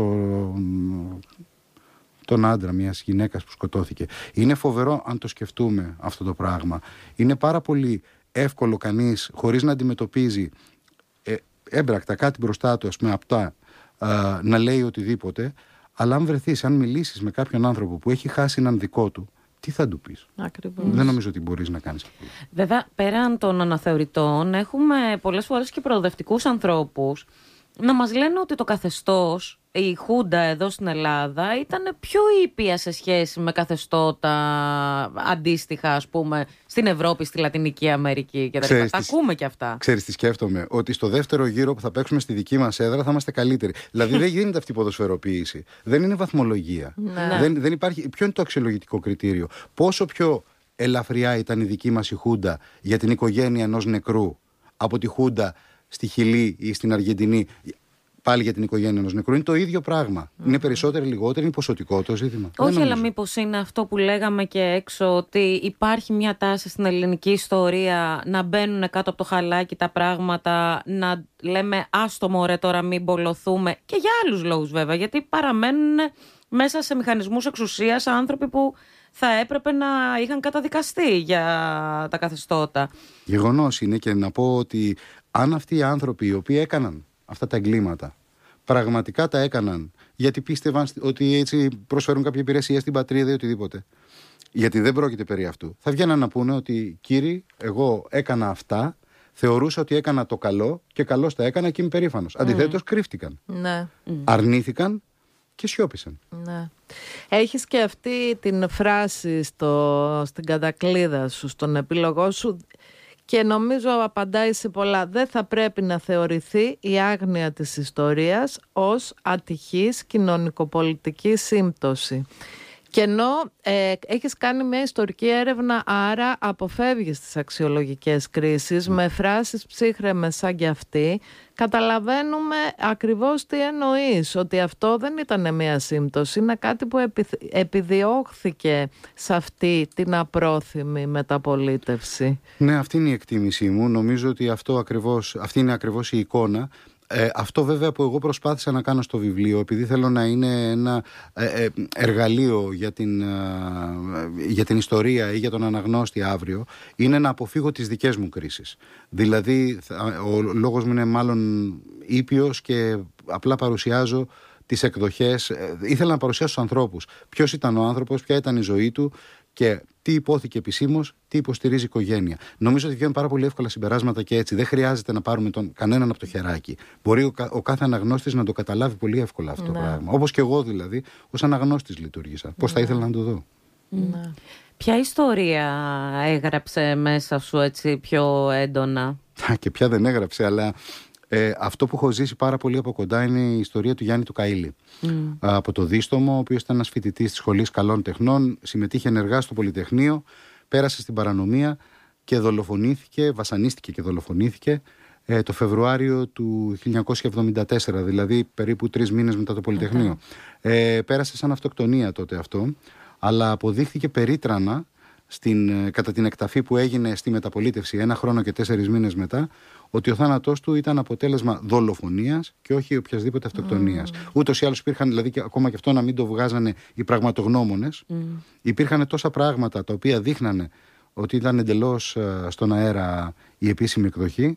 S3: τον άντρα μιας γυναίκας που σκοτώθηκε. Είναι φοβερό αν το σκεφτούμε αυτό το πράγμα. Είναι πάρα πολύ εύκολο κανείς, χωρίς να αντιμετωπίζει έμπρακτα κάτι μπροστά του, ας πούμε, απτά, να λέει οτιδήποτε, αλλά αν βρεθείς, αν μιλήσεις με κάποιον άνθρωπο που έχει χάσει έναν δικό του, τι θα του πεις?
S2: Ακριβώς.
S3: Δεν νομίζω ότι μπορείς να κάνεις αυτό.
S1: Βέβαια, πέραν των αναθεωρητών, έχουμε πολλές φορές και προοδευτικούς ανθρώπους, να μας λένε ότι το καθεστώς, η Χούντα εδώ στην Ελλάδα ήταν πιο ήπια σε σχέση με καθεστώτα αντίστοιχα, ας πούμε, στην Ευρώπη, στη Λατινική Αμερική και τα ακούμε και αυτά.
S3: Ξέρεις τι σκέφτομαι? Ότι στο δεύτερο γύρο που θα παίξουμε στη δική μας έδρα θα είμαστε καλύτεροι. Δηλαδή δεν γίνεται αυτή η ποδοσφαιροποίηση. Δεν είναι βαθμολογία. Δεν υπάρχει. Ποιο είναι το αξιολογητικό κριτήριο? Πόσο πιο ελαφριά ήταν η δική μας η Χούντα για την οικογένεια ενός νεκρού από τη Χούντα στη Χιλή ή στην Αργεντινή, πάλι για την οικογένεια ενός νεκρού? Είναι το ίδιο πράγμα. Είναι περισσότερο ή λιγότερο, είναι ποσοτικό το ζήτημα?
S1: Όχι, αλλά μήπως είναι αυτό που λέγαμε και έξω, ότι υπάρχει μια τάση στην ελληνική ιστορία να μπαίνουν κάτω από το χαλάκι τα πράγματα, να λέμε άστο μωρέ τώρα μην μπολωθούμε, και για άλλους λόγους βέβαια, γιατί παραμένουν μέσα σε μηχανισμούς εξουσίας άνθρωποι που θα έπρεπε να είχαν καταδικαστεί για τα καθεστώτα.
S3: Γεγονός είναι, και να πω ότι αν αυτοί οι άνθρωποι οι οποίοι έκαναν αυτά τα εγκλήματα πραγματικά τα έκαναν γιατί πίστευαν ότι έτσι προσφέρουν κάποια υπηρεσία στην πατρίδα ή οτιδήποτε, γιατί δεν πρόκειται περί αυτού, θα βγαίναν να πούνε ότι κύριοι, εγώ έκανα αυτά, θεωρούσα ότι έκανα το καλό και καλώς τα έκανα και είμαι περήφανος. Αντιθέτως κρύφτηκαν, αρνήθηκαν και σιώπησαν.
S2: Ναι. Έχεις και αυτή την φράση στην κατακλείδα σου, στον επίλογό σου, και νομίζω απαντάει σε πολλά. Δεν θα πρέπει να θεωρηθεί η άγνοια της ιστορίας ως ατυχής κοινωνικοπολιτική σύμπτωση. Και ενώ έχεις κάνει μια ιστορική έρευνα, άρα αποφεύγεις τις αξιολογικές κρίσεις, με φράσεις ψύχρεμες σαν κι αυτή, καταλαβαίνουμε ακριβώς τι εννοείς, ότι αυτό δεν ήταν μια σύμπτωση, είναι κάτι που επιδιώχθηκε σε αυτή την απρόθυμη μεταπολίτευση.
S3: Ναι, αυτή είναι η εκτίμησή μου. Νομίζω ότι αυτή είναι ακριβώς η εικόνα. Αυτό βέβαια που εγώ προσπάθησα να κάνω στο βιβλίο, επειδή θέλω να είναι ένα εργαλείο για την ιστορία ή για τον αναγνώστη αύριο, είναι να αποφύγω τις δικές μου κρίσεις. Δηλαδή ο λόγος μου είναι μάλλον ήπιος και απλά παρουσιάζω τις εκδοχές. Ήθελα να παρουσιάσω στους ανθρώπους ποιος ήταν ο άνθρωπος, ποια ήταν η ζωή του και τι υπόθηκε επισήμως, τι υποστηρίζει η οικογένεια. Νομίζω ότι βγαίνουν πάρα πολύ εύκολα συμπεράσματα και έτσι. Δεν χρειάζεται να πάρουμε κανέναν από το χεράκι. Μπορεί ο κάθε αναγνώστης να το καταλάβει πολύ εύκολα αυτό το πράγμα. Όπως και εγώ δηλαδή, ως αναγνώστης λειτουργήσα. Πώς θα ήθελα να το δω.
S1: Ναι. Ποια ιστορία έγραψε μέσα σου έτσι πιο έντονα?
S3: Και πια δεν έγραψε, αλλά αυτό που έχω ζήσει πάρα πολύ από κοντά είναι η ιστορία του Γιάννη του Καΐλη. Από το Δίστομο, ο οποίος ήταν ένας φοιτητής της Σχολής Καλών Τεχνών, συμμετείχε ενεργά στο Πολυτεχνείο, πέρασε στην παρανομία και δολοφονήθηκε, βασανίστηκε και δολοφονήθηκε το Φεβρουάριο του 1974, δηλαδή περίπου 3 μήνες μετά το Πολυτεχνείο. Πέρασε σαν αυτοκτονία τότε αυτό, αλλά αποδείχθηκε περίτρανα κατά την εκταφή που έγινε στη μεταπολίτευση 1 χρόνο και 4 μήνες μετά, ότι ο θάνατός του ήταν αποτέλεσμα δολοφονίας και όχι οποιασδήποτε αυτοκτονίας. Ούτως ή άλλως υπήρχαν, δηλαδή και ακόμα και αυτό να μην το βγάζανε οι πραγματογνώμονες, υπήρχαν τόσα πράγματα τα οποία δείχνανε ότι ήταν εντελώς στον αέρα η επίσημη εκδοχή.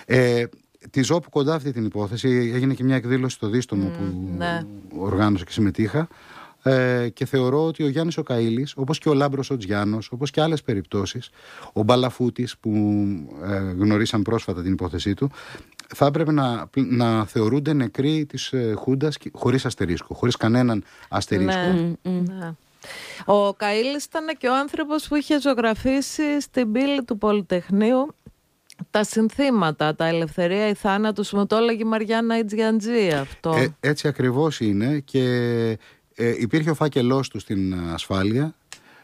S3: Τη ζω που κοντά αυτή την υπόθεση, έγινε και μια εκδήλωση στο Δίστομο που οργάνωσα και συμμετείχα. Και θεωρώ ότι ο Γιάννης ο Καΐλης, όπως και ο Λάμπρος ο Τζιάνος, όπως και άλλες περιπτώσεις, ο Μπαλαφούτης που γνωρίσαν πρόσφατα την υπόθεσή του, θα έπρεπε να θεωρούνται νεκροί της Χούντας χωρίς αστερίσκο, χωρίς κανέναν αστερίσκο.
S2: Ναι. Ο Καΐλης ήταν και ο άνθρωπος που είχε ζωγραφίσει στην πύλη του Πολυτεχνείου τα συνθήματα, τα ελευθερία ή θάνατος, μου το έλεγε η Μαριάννα Ιτζιαντζή αυτό.
S3: Έτσι ακριβώς είναι, και υπήρχε ο φάκελός του στην ασφάλεια.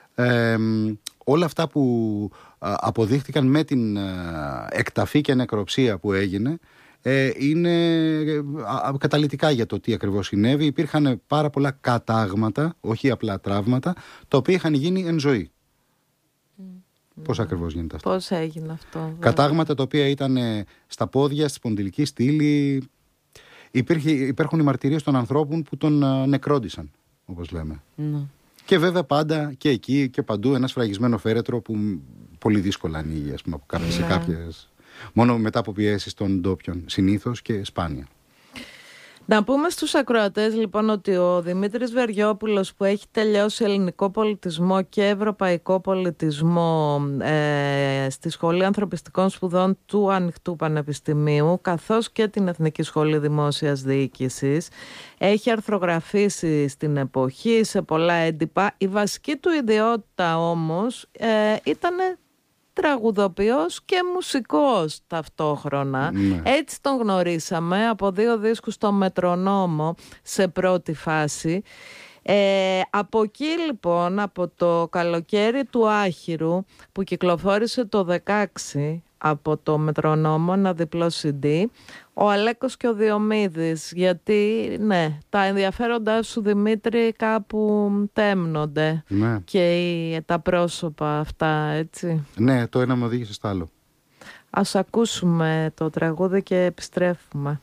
S3: Όλα αυτά που αποδείχτηκαν με την εκταφή και νεκροψία που έγινε είναι καταλυτικά για το τι ακριβώς συνέβη. Υπήρχαν πάρα πολλά κατάγματα, όχι απλά τραύματα, τα οποία είχαν γίνει εν ζωή. Πώς ακριβώς γίνεται αυτό?
S2: Πώς έγινε αυτό?
S3: Κατάγματα τα οποία ήταν στα πόδια, στη σπονδυλική στήλη. Υπάρχουν οι μαρτυρίες των ανθρώπων που τον νεκρόντισαν, όπως λέμε. Και βέβαια πάντα και εκεί και παντού ένα σφραγισμένο φέρετρο που πολύ δύσκολα ανοίγει, ας πούμε, σε κάποιες, μόνο μετά από πιέσεις των ντόπιων συνήθως και σπάνια.
S2: Να πούμε στους ακροατές λοιπόν ότι ο Δημήτρης Βεριόπουλος, που έχει τελειώσει ελληνικό πολιτισμό και ευρωπαϊκό πολιτισμό στη Σχολή Ανθρωπιστικών Σπουδών του Ανοιχτού Πανεπιστημίου, καθώς και την Εθνική Σχολή Δημόσιας Διοίκησης, έχει αρθρογραφήσει στην Εποχή σε πολλά έντυπα. Η βασική του ιδιότητα όμως ήταν τραγουδοποιός και μουσικός ταυτόχρονα. Έτσι τον γνωρίσαμε από 2 δίσκους στο Μετρονόμο σε πρώτη φάση. Από εκεί λοιπόν, από το καλοκαίρι του Άχυρου που κυκλοφόρησε το 16 από το Μετρονόμο, ένα διπλό CD, ο Αλέκος και ο Διομήδης, γιατί ναι, τα ενδιαφέροντά σου, Δημήτρη, κάπου τέμνονται, ναι, και τα πρόσωπα αυτά, έτσι.
S3: Ναι, το ένα με οδήγησε στο άλλο.
S2: Ας ακούσουμε το τραγούδι και επιστρέφουμε.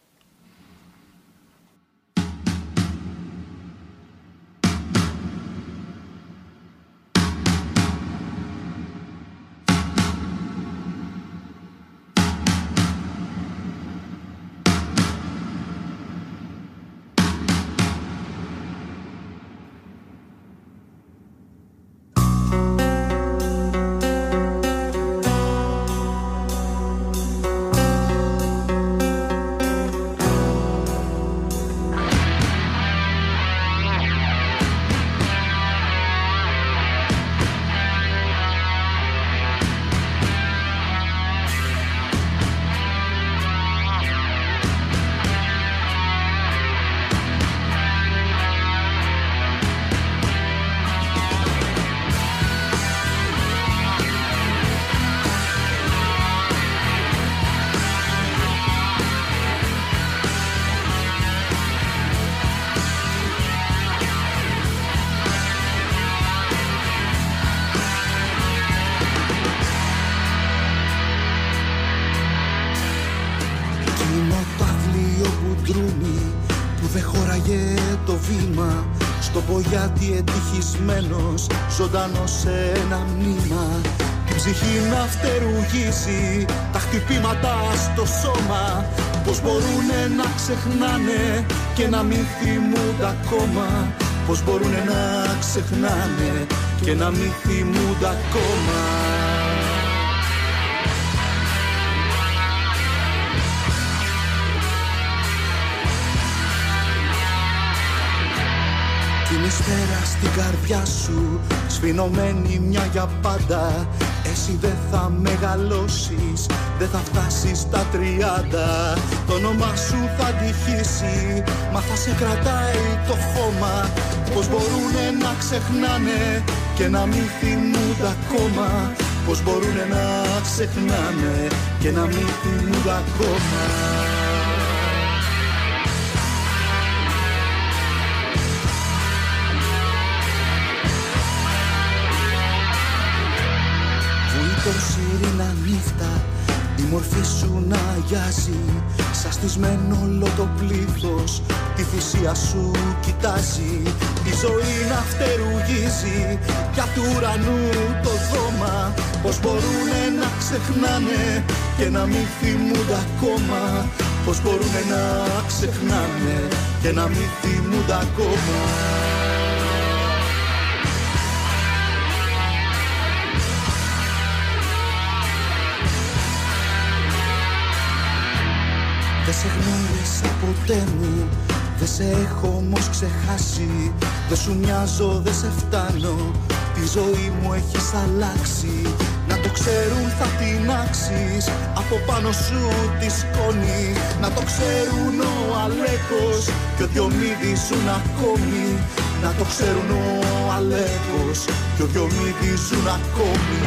S12: Γιατί ευτυχισμένος, ζωντανός σε ένα μνήμα, την ψυχή να φτερουγίζει, τα χτυπήματα στο σώμα. Πώς μπορούνε να ξεχνάνε και να μην θυμούνται ακόμα. Πώς μπορούνε να ξεχνάνε και να μην θυμούνται ακόμα. Την ύστερα στην καρδιά σου, σφινωμένη μια για πάντα. Εσύ δεν θα μεγαλώσεις, δεν θα φτάσεις στα 30. Το όνομά σου θα τυχήσει, μα θα σε κρατάει το χώμα. Πώς μπορούνε να ξεχνάνε και να μην θυμούνται ακόμα. Πώς μπορούνε να ξεχνάνε και να μην θυμούνται ακόμα. Σιρήνα νύχτα, η μορφή σου να αγιάζει. Σαστισμένο όλο το πλήθος, τη θυσία σου κοιτάζει. Η ζωή να φτερουγίζει, πια του ουρανού το δώμα. Πώς μπορούνε να ξεχνάνε και να μην θυμούνται ακόμα. Πώς μπορούνε να ξεχνάνε και να μην θυμούνται ακόμα. Δεν σε γνώρισα ποτέ μου, δεν σε έχω όμως ξεχάσει. Δεν σου μοιάζω, δεν σε φτάνω, τη ζωή μου έχεις αλλάξει. Να το ξέρουν θα τεινάξεις, από πάνω σου τη σκόνη. Να το ξέρουν ο Αλέκος και ο Διομήδης ζουν ακόμη. Να το ξέρουν ο Αλέκος και ο Διομήδης ζουν ακόμη.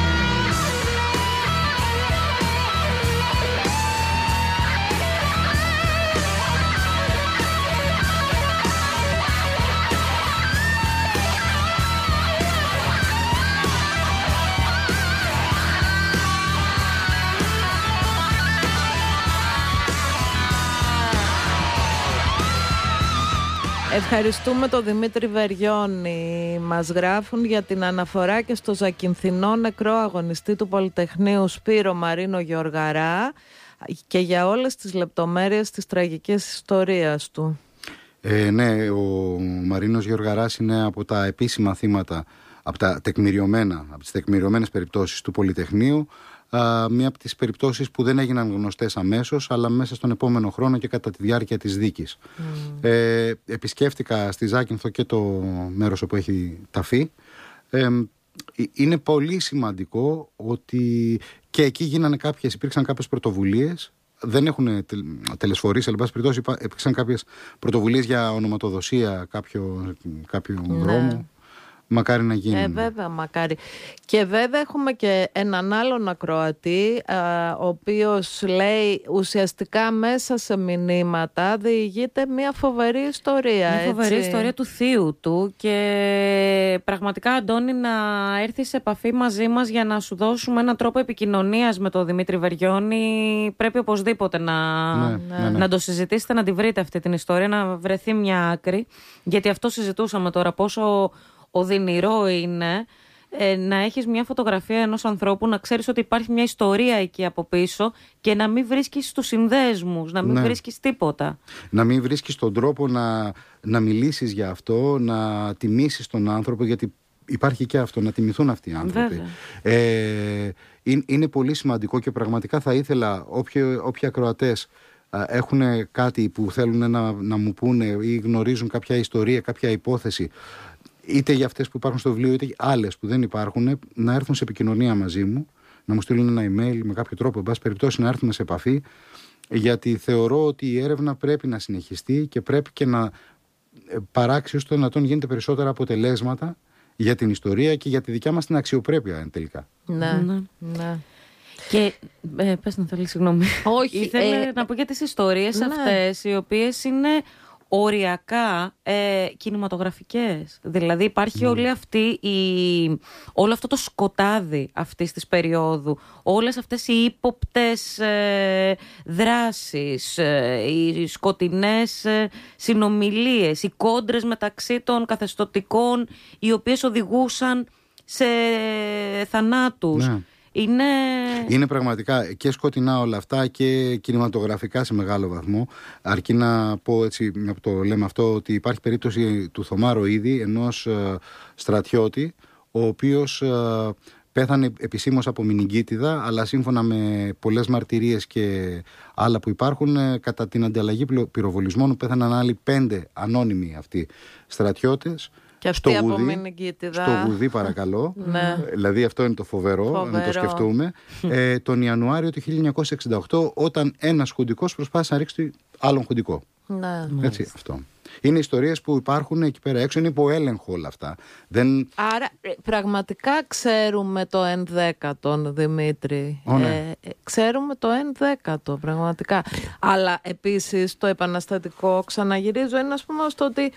S2: Ευχαριστούμε τον Δημήτρη Βεριώνη. Μας γράφουν για την αναφορά και στο Ζακυνθινό νεκρό αγωνιστή του Πολυτεχνείου Σπύρο Μαρίνο Γεωργαρά. και για όλες τις λεπτομέρειες της τραγικής ιστορίας του.
S3: Ναι, ο Μαρίνος Γεωργαράς είναι από τα επίσημα θύματα, από τις τεκμηριωμένες περιπτώσεις του Πολυτεχνείου, μία από τις περιπτώσεις που δεν έγιναν γνωστές αμέσως, αλλά μέσα στον επόμενο χρόνο και κατά τη διάρκεια της δίκης. Επισκέφτηκα στη Ζάκυνθο και το μέρος όπου έχει ταφεί. Είναι πολύ σημαντικό ότι και εκεί υπήρξαν κάποιες πρωτοβουλίες. Δεν έχουν τελεσφορήσει, αλλά εν πάση περιπτώσει υπήρξαν κάποιες πρωτοβουλίες για ονοματοδοσία κάποιου δρόμου. Μακάρι να γίνει.
S2: Βέβαια, μακάρι. Και βέβαια έχουμε και έναν άλλον ακροατή, ο οποίος λέει ουσιαστικά μέσα σε μηνύματα διηγείται μια φοβερή ιστορία.
S1: Μια φοβερή ιστορία του θείου του και πραγματικά, Αντώνη, να έρθει σε επαφή μαζί μας για να σου δώσουμε έναν τρόπο επικοινωνίας με τον Δημήτρη Βεργιώνη. Πρέπει οπωσδήποτε να το συζητήσετε, να τη βρείτε αυτή την ιστορία, να βρεθεί μια άκρη, γιατί αυτό συζητούσαμε τώρα, πόσο οδυνηρό είναι να έχεις μια φωτογραφία ενός ανθρώπου, να ξέρεις ότι υπάρχει μια ιστορία εκεί από πίσω και να μην βρίσκεις τους συνδέσμους, να μην βρίσκεις τίποτα. Να μην βρίσκεις τον τρόπο να μιλήσεις για αυτό, να τιμήσεις τον άνθρωπο, γιατί υπάρχει και αυτό, να τιμηθούν αυτοί οι άνθρωποι. Είναι πολύ σημαντικό και πραγματικά θα ήθελα όποιοι ακροατές έχουν κάτι που θέλουν να μου πούνε ή γνωρίζουν κάποια ιστορία, κάποια υπόθεση, είτε για αυτές που υπάρχουν στο βιβλίο είτε άλλες που δεν υπάρχουν, να έρθουν σε επικοινωνία μαζί μου, να μου στείλουν ένα email με κάποιο τρόπο, εν πάση περιπτώσει να έρθουμε σε επαφή, γιατί θεωρώ ότι η έρευνα πρέπει να συνεχιστεί και πρέπει και να παράξει όσο το δυνατόν γίνεται περισσότερα αποτελέσματα για την ιστορία και για τη δικιά μας την αξιοπρέπεια τελικά.
S2: Ναι.
S1: Και πες να θέλει, συγγνώμη.
S2: Όχι.
S1: Ήθελε να πω για τις ιστορίες αυτές, οι οποίες είναι οριακά κινηματογραφικές. Δηλαδή υπάρχει όλο αυτό το σκοτάδι αυτής της περίοδου, όλες αυτές οι ύποπτες δράσεις, οι σκοτεινές συνομιλίες, οι κόντρες μεταξύ των καθεστωτικών, οι οποίες οδηγούσαν σε θανάτους. Είναι πραγματικά και σκοτεινά όλα αυτά και κινηματογραφικά σε μεγάλο βαθμό. Αρκεί να πω έτσι, το λέμε αυτό, ότι υπάρχει περίπτωση του Θωμά Ροΐδη, ενός στρατιώτη, ο οποίος πέθανε επισήμως από μηνυγκίτιδα, αλλά σύμφωνα με πολλές μαρτυρίες και άλλα που υπάρχουν, κατά την ανταλλαγή πυροβολισμών πέθαναν άλλοι 5 ανώνυμοι αυτοί στρατιώτες.
S2: Και αυτή από μηνυγκίτιδα.
S3: Στο Γουδί, παρακαλώ. Δηλαδή αυτό είναι το φοβερό. Να το σκεφτούμε. Τον Ιανουάριο του 1968, όταν ένας χουντικός προσπάθησε να ρίξει άλλον χουντικό. Έτσι, αυτό. Είναι ιστορίες που υπάρχουν εκεί πέρα έξω, είναι υπό έλεγχο όλα αυτά.
S2: Άρα πραγματικά ξέρουμε το 11ο, Δημήτρη. Ξέρουμε το 11ο πραγματικά. Αλλά επίσης το επαναστατικό, ξαναγυρίζω, είναι ας πούμε στο ότι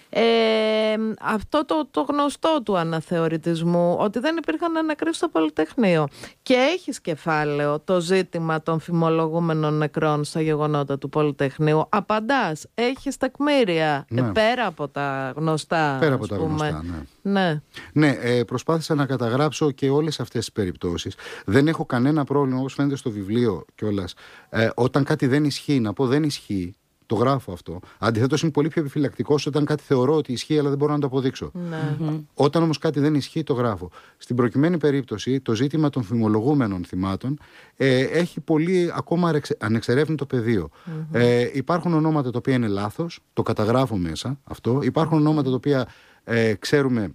S2: αυτό το γνωστό του αναθεωρητισμού, ότι δεν υπήρχαν νεκροί στο Πολυτεχνείο. Και έχεις κεφάλαιο το ζήτημα των φημολογούμενων νεκρών στα γεγονότα του Πολυτεχνείου. Απαντάς, έχεις τεκμήρια, πέρα από τα γνωστά.
S3: Πέρα από τα γνωστά, ναι, προσπάθησα να καταγράψω και όλες αυτές τις περιπτώσεις. Δεν έχω κανένα πρόβλημα, όπως φαίνεται στο βιβλίο κιόλας, όταν κάτι δεν ισχύει, να πω δεν ισχύει. Το γράφω αυτό. Αντιθέτως, είμαι πολύ πιο επιφυλακτικός όταν κάτι θεωρώ ότι ισχύει, αλλά δεν μπορώ να το αποδείξω. Όταν όμως κάτι δεν ισχύει, το γράφω. Στην προκειμένη περίπτωση, το ζήτημα των φημολογούμενων θυμάτων έχει πολύ ακόμα ανεξερεύνητο πεδίο. Υπάρχουν ονόματα τα οποία είναι λάθος, το καταγράφω μέσα αυτό. Υπάρχουν ονόματα τα οποία ξέρουμε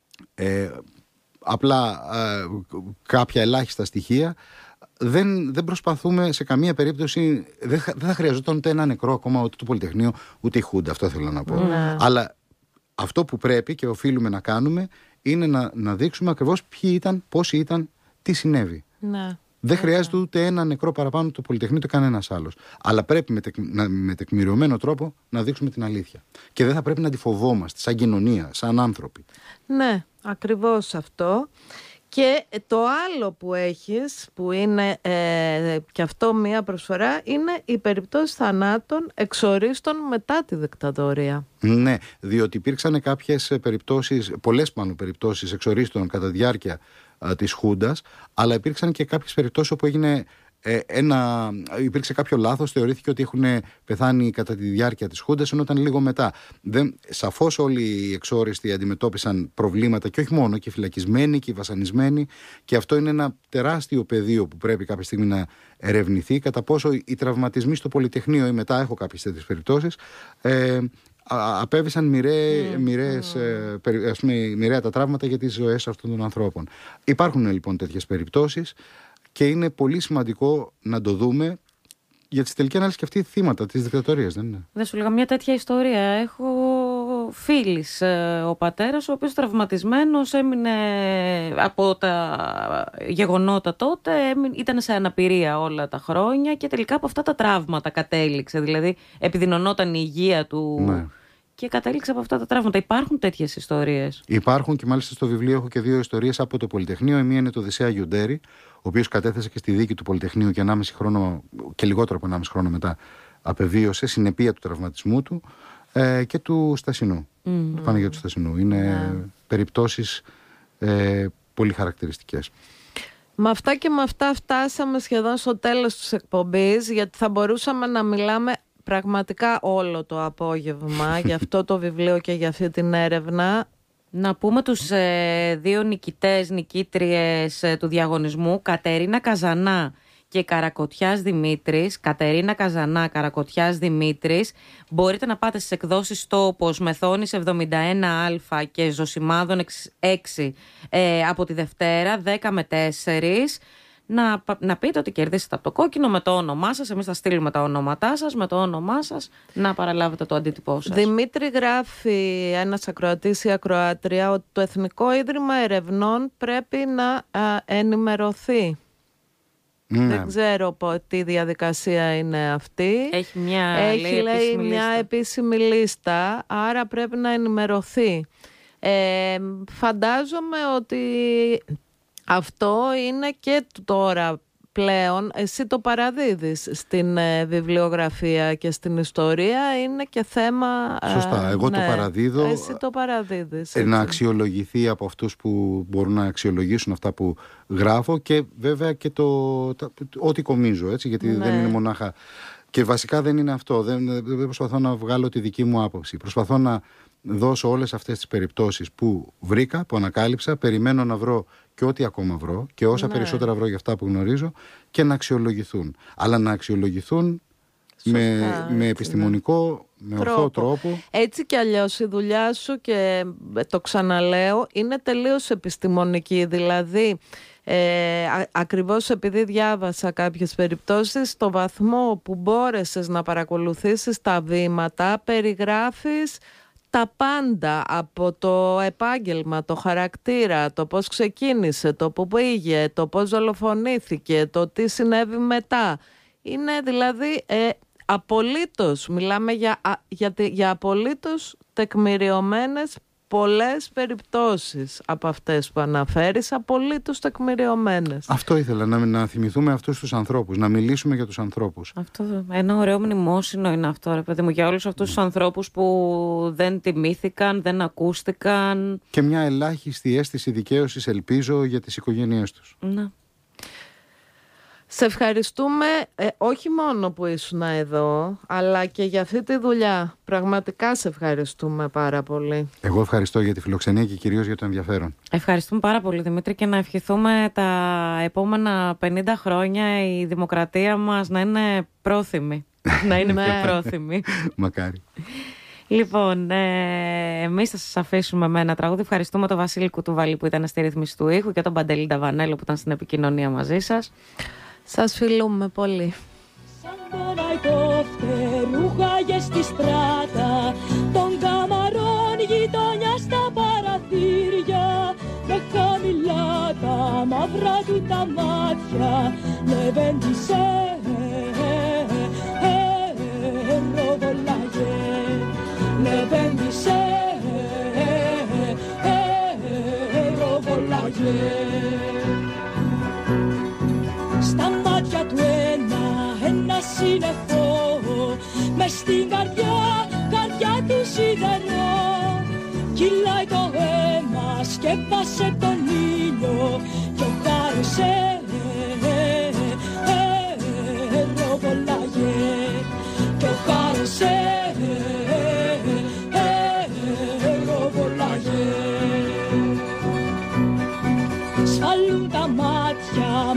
S3: απλά κάποια ελάχιστα στοιχεία. Δεν προσπαθούμε σε καμία περίπτωση, δεν θα χρειαζόταν ούτε ένα νεκρό ακόμα, ούτε το Πολυτεχνείο, ούτε η Χούντα, αυτό θέλω να πω. Αλλά αυτό που πρέπει και οφείλουμε να κάνουμε είναι να δείξουμε ακριβώς ποιοι ήταν, πόσοι ήταν, τι συνέβη. Δεν χρειάζεται ούτε ένα νεκρό παραπάνω το Πολυτεχνείο, ούτε κανένας άλλος. Αλλά πρέπει με τεκμηριωμένο τρόπο να δείξουμε την αλήθεια. Και δεν θα πρέπει να τη φοβόμαστε σαν κοινωνία, σαν άνθρωποι.
S2: Ναι, ακριβώς αυτό. Και το άλλο που έχεις, που είναι και αυτό μία προσφορά, είναι οι περιπτώσεις θανάτων εξορίστων μετά τη δικτατορία.
S3: Ναι, διότι υπήρξαν κάποιες περιπτώσεις, πολλές πάνω περιπτώσεις εξορίστων κατά τη διάρκεια της Χούντας, αλλά υπήρξαν και κάποιες περιπτώσεις όπου έγινε υπήρξε κάποιο λάθος, θεωρήθηκε ότι έχουν πεθάνει κατά τη διάρκεια της Χούντας, ενώ ήταν λίγο μετά. Σαφώς όλοι οι εξόριστοι αντιμετώπισαν προβλήματα, και όχι μόνο, και οι φυλακισμένοι και οι βασανισμένοι, και αυτό είναι ένα τεράστιο πεδίο που πρέπει κάποια στιγμή να ερευνηθεί, κατά πόσο οι τραυματισμοί στο Πολυτεχνείο, ή μετά έχω κάποιες τέτοιες περιπτώσεις, απέβησαν μοιραία τα τραύματα για τις ζωές αυτών των ανθρώπων. Υπάρχουν λοιπόν τέτοιες περιπτώσεις και είναι πολύ σημαντικό να το δούμε, γιατί στη τελική ανάλυση και αυτοί οι θύματα της δικτατορίας, δεν είναι?
S1: Δεν σου λέγα μια τέτοια ιστορία. Έχω φίλης, ο πατέρας, ο οποίος τραυματισμένος έμεινε από τα γεγονότα τότε, ήταν σε αναπηρία όλα τα χρόνια και τελικά από αυτά τα τραύματα κατέληξε. Δηλαδή επιδεινωνόταν η υγεία του.
S3: Ναι.
S1: Και κατέληξε από αυτά τα τραύματα. Υπάρχουν τέτοιες ιστορίες?
S3: Υπάρχουν, και μάλιστα στο βιβλίο έχω και 2 ιστορίες από το Πολυτεχνείο. Η μία είναι το Οδυσσέα Γιουντέρη, ο οποίος κατέθεσε και στη δίκη του Πολυτεχνείου και 1,5 χρόνο και λιγότερο από 1,5 χρόνο μετά απεβίωσε, συνεπία του τραυματισμού του, και του Στασινού. Του Παναγιώτη του Στασινού. Είναι περιπτώσεις πολύ χαρακτηριστικές.
S2: Με αυτά και με αυτά φτάσαμε σχεδόν στο τέλος της εκπομπής, γιατί θα μπορούσαμε να μιλάμε πραγματικά όλο το απόγευμα για αυτό το βιβλίο και για αυτή την έρευνα.
S1: Να πούμε τους 2 νικήτριες του διαγωνισμού, Κατερίνα Καζανά και Καρακοτιάς Δημήτρης. Κατερίνα Καζανά, Καρακοτιάς Δημήτρης. Μπορείτε να πάτε στις εκδόσεις Τόπος, Μεθόνης 71α και Ζωσιμάδων 6 από τη Δευτέρα 10 με 4. Να πείτε ότι κερδίσετε από το κόκκινο με το όνομά σας. Εμείς θα στείλουμε τα ονόματά σας με το όνομά σας να παραλάβετε το αντίτυπό σας.
S2: Δημήτρη, γράφει ένας ακροατής ή ακροάτρια ότι το Εθνικό Ίδρυμα Ερευνών πρέπει να ενημερωθεί. Δεν ξέρω τι διαδικασία είναι αυτή.
S1: Έχει μια,
S2: μια επίσημη λίστα, άρα πρέπει να ενημερωθεί. Φαντάζομαι ότι αυτό είναι και τώρα πλέον, εσύ το παραδίδεις στην βιβλιογραφία και στην ιστορία, είναι και θέμα...
S3: Σωστά, εγώ το παραδίδω.
S2: Εσύ το παραδίδεις.
S3: Να αξιολογηθεί από αυτούς που μπορούν να αξιολογήσουν αυτά που γράφω, και βέβαια και ό,τι κομίζω, έτσι, γιατί δεν είναι μονάχα... Και βασικά δεν είναι αυτό, δεν προσπαθώ να βγάλω τη δική μου άποψη. Προσπαθώ να δώσω όλες αυτές τις περιπτώσεις που βρήκα, που ανακάλυψα, περιμένω να βρω και ό,τι ακόμα βρω και όσα περισσότερα βρω για αυτά που γνωρίζω, και να αξιολογηθούν. Αλλά να αξιολογηθούν με επιστημονικό, με ορθό τρόπο.
S2: Έτσι κι αλλιώς η δουλειά σου, και το ξαναλέω, είναι τελείως επιστημονική. Δηλαδή, ακριβώς επειδή διάβασα κάποιες περιπτώσεις, στο βαθμό που μπόρεσες να παρακολουθήσεις τα βήματα, περιγράφεις τα πάντα, από το επάγγελμα, το χαρακτήρα, το πώς ξεκίνησε, το που πήγε, το πώς δολοφονήθηκε, το τι συνέβη μετά. Είναι δηλαδή απολύτως, μιλάμε για απολύτως τεκμηριωμένες πολλές περιπτώσεις από αυτές που αναφέρεις, απολύτως τεκμηριωμένες.
S3: Αυτό ήθελα, να θυμηθούμε αυτούς τους ανθρώπους, να μιλήσουμε για τους ανθρώπους.
S1: Αυτό, ένα ωραίο μνημόσυνο είναι αυτό, ρε παιδί μου, για όλους αυτούς τους ανθρώπους που δεν τιμήθηκαν, δεν ακούστηκαν.
S3: Και μια ελάχιστη αίσθηση δικαίωσης, ελπίζω, για τις οικογένειές τους.
S1: Ναι.
S2: Σε ευχαριστούμε όχι μόνο που ήσουν εδώ, αλλά και για αυτή τη δουλειά. Πραγματικά σε ευχαριστούμε πάρα πολύ.
S3: Εγώ ευχαριστώ για τη φιλοξενία και κυρίως για το ενδιαφέρον.
S1: Ευχαριστούμε πάρα πολύ, Δημήτρη, και να ευχηθούμε τα επόμενα 50 χρόνια η δημοκρατία μας να είναι πρόθυμη. Να είναι πιο πρόθυμη.
S3: Μακάρι.
S1: Λοιπόν, εμείς θα σας αφήσουμε με ένα τραγούδι. Ευχαριστούμε τον Βασίλη Κουτουβάλη που ήταν στη ρύθμιση του ήχου και τον Παντελή Νταβανέλο που ήταν στην επικοινωνία μαζί σας.
S2: Σας φιλούμε πολύ.
S13: Σαν τον αϊτό φτερούγαγε στη στράτα των καμαρών γειτονιά στα παραθύρια, με χαμηλά τα μαύρα του τα μάτια λεβέντισε, ροβολάγε, λεβέντισε, ροβολάγε. Στα μάτια του ένα σύννεφο, μες στην καρδιά του σιδερό. Κυλάει το αίμα, σκέπασε τον ήλιο κι οχάρισε,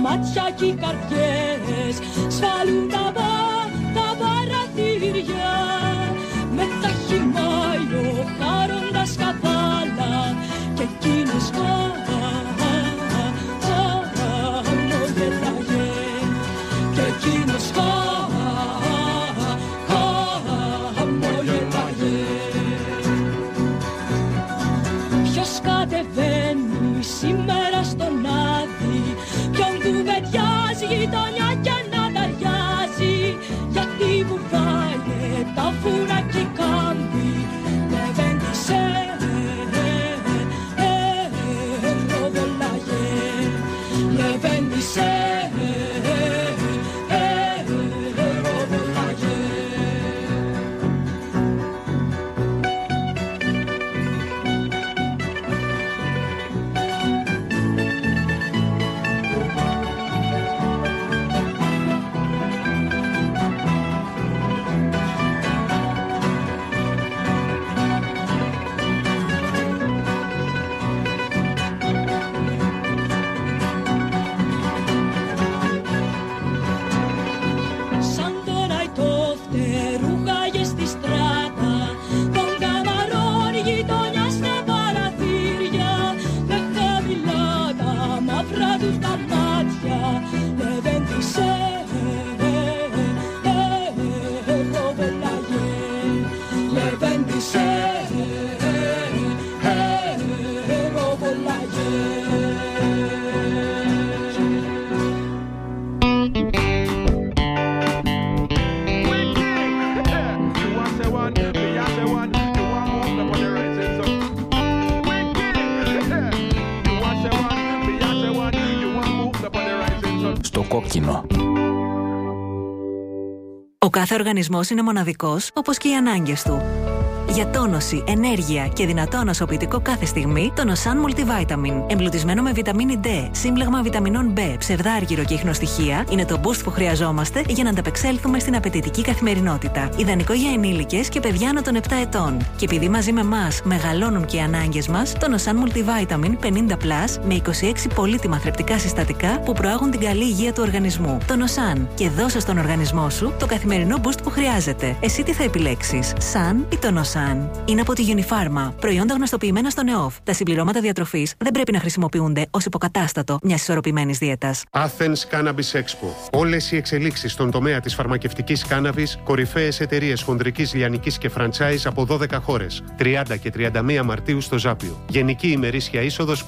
S13: μάτια κι οι καρδιές σφάλουν τα παραθύρια. Με τα χυμάλιο χάροντας καβάλα και εκείνος χαμογελάγε και εκείνος χαμογελάγε. Ποιος κατεβαίνει σήμερα στον Άδη, ποιον κουβεντιάζει γειτονιά και να ταιριάζει, γιατί μου βάλε τα φούρα κι η κάμπη λεβέντησε ροδολάγε, λεβέντησε ροδολάγε.
S5: Στο κόκκινο.
S14: Ο κάθε οργανισμός είναι μοναδικός, όπως και οι ανάγκες του. Για τόνωση, ενέργεια και δυνατό ανασωπητικό κάθε στιγμή, το Nosan Multivitamin. Εμπλουτισμένο με βιταμίνη D, σύμπλεγμα βιταμινών B, ψευδάργυρο και ιχνοστοιχεία, είναι το boost που χρειαζόμαστε για να ανταπεξέλθουμε στην απαιτητική καθημερινότητα. Ιδανικό για ενήλικες και παιδιά άνω των 7 ετών. Και επειδή μαζί με εμάς μεγαλώνουν και οι ανάγκες μας, το Nosan Multivitamin 50+, με 26 πολύτιμα θρεπτικά συστατικά που προάγουν την καλή υγεία του οργανισμού. Το Nosan, και δώσε στον οργανισμό σου το καθημερινό boost που χρειάζεται. Εσύ τι θα επιλέξεις, Sun ή το Nosan? Είναι από τη Unifarma. Προϊόντα γνωστοποιημένα στον ΕΟΦ. Τα συμπληρώματα διατροφής δεν πρέπει να χρησιμοποιούνται ως υποκατάστατο μιας ισορροπημένης δίαιτας.
S15: Athens Cannabis Expo. Όλες οι εξελίξεις στον τομέα της φαρμακευτικής κάναβης, κορυφαίες εταιρείες χονδρικής, λιανικής και franchise από 12 χώρες. 30 και 31 Μαρτίου στο Ζάπιο. Γενική ημερήσια είσοδος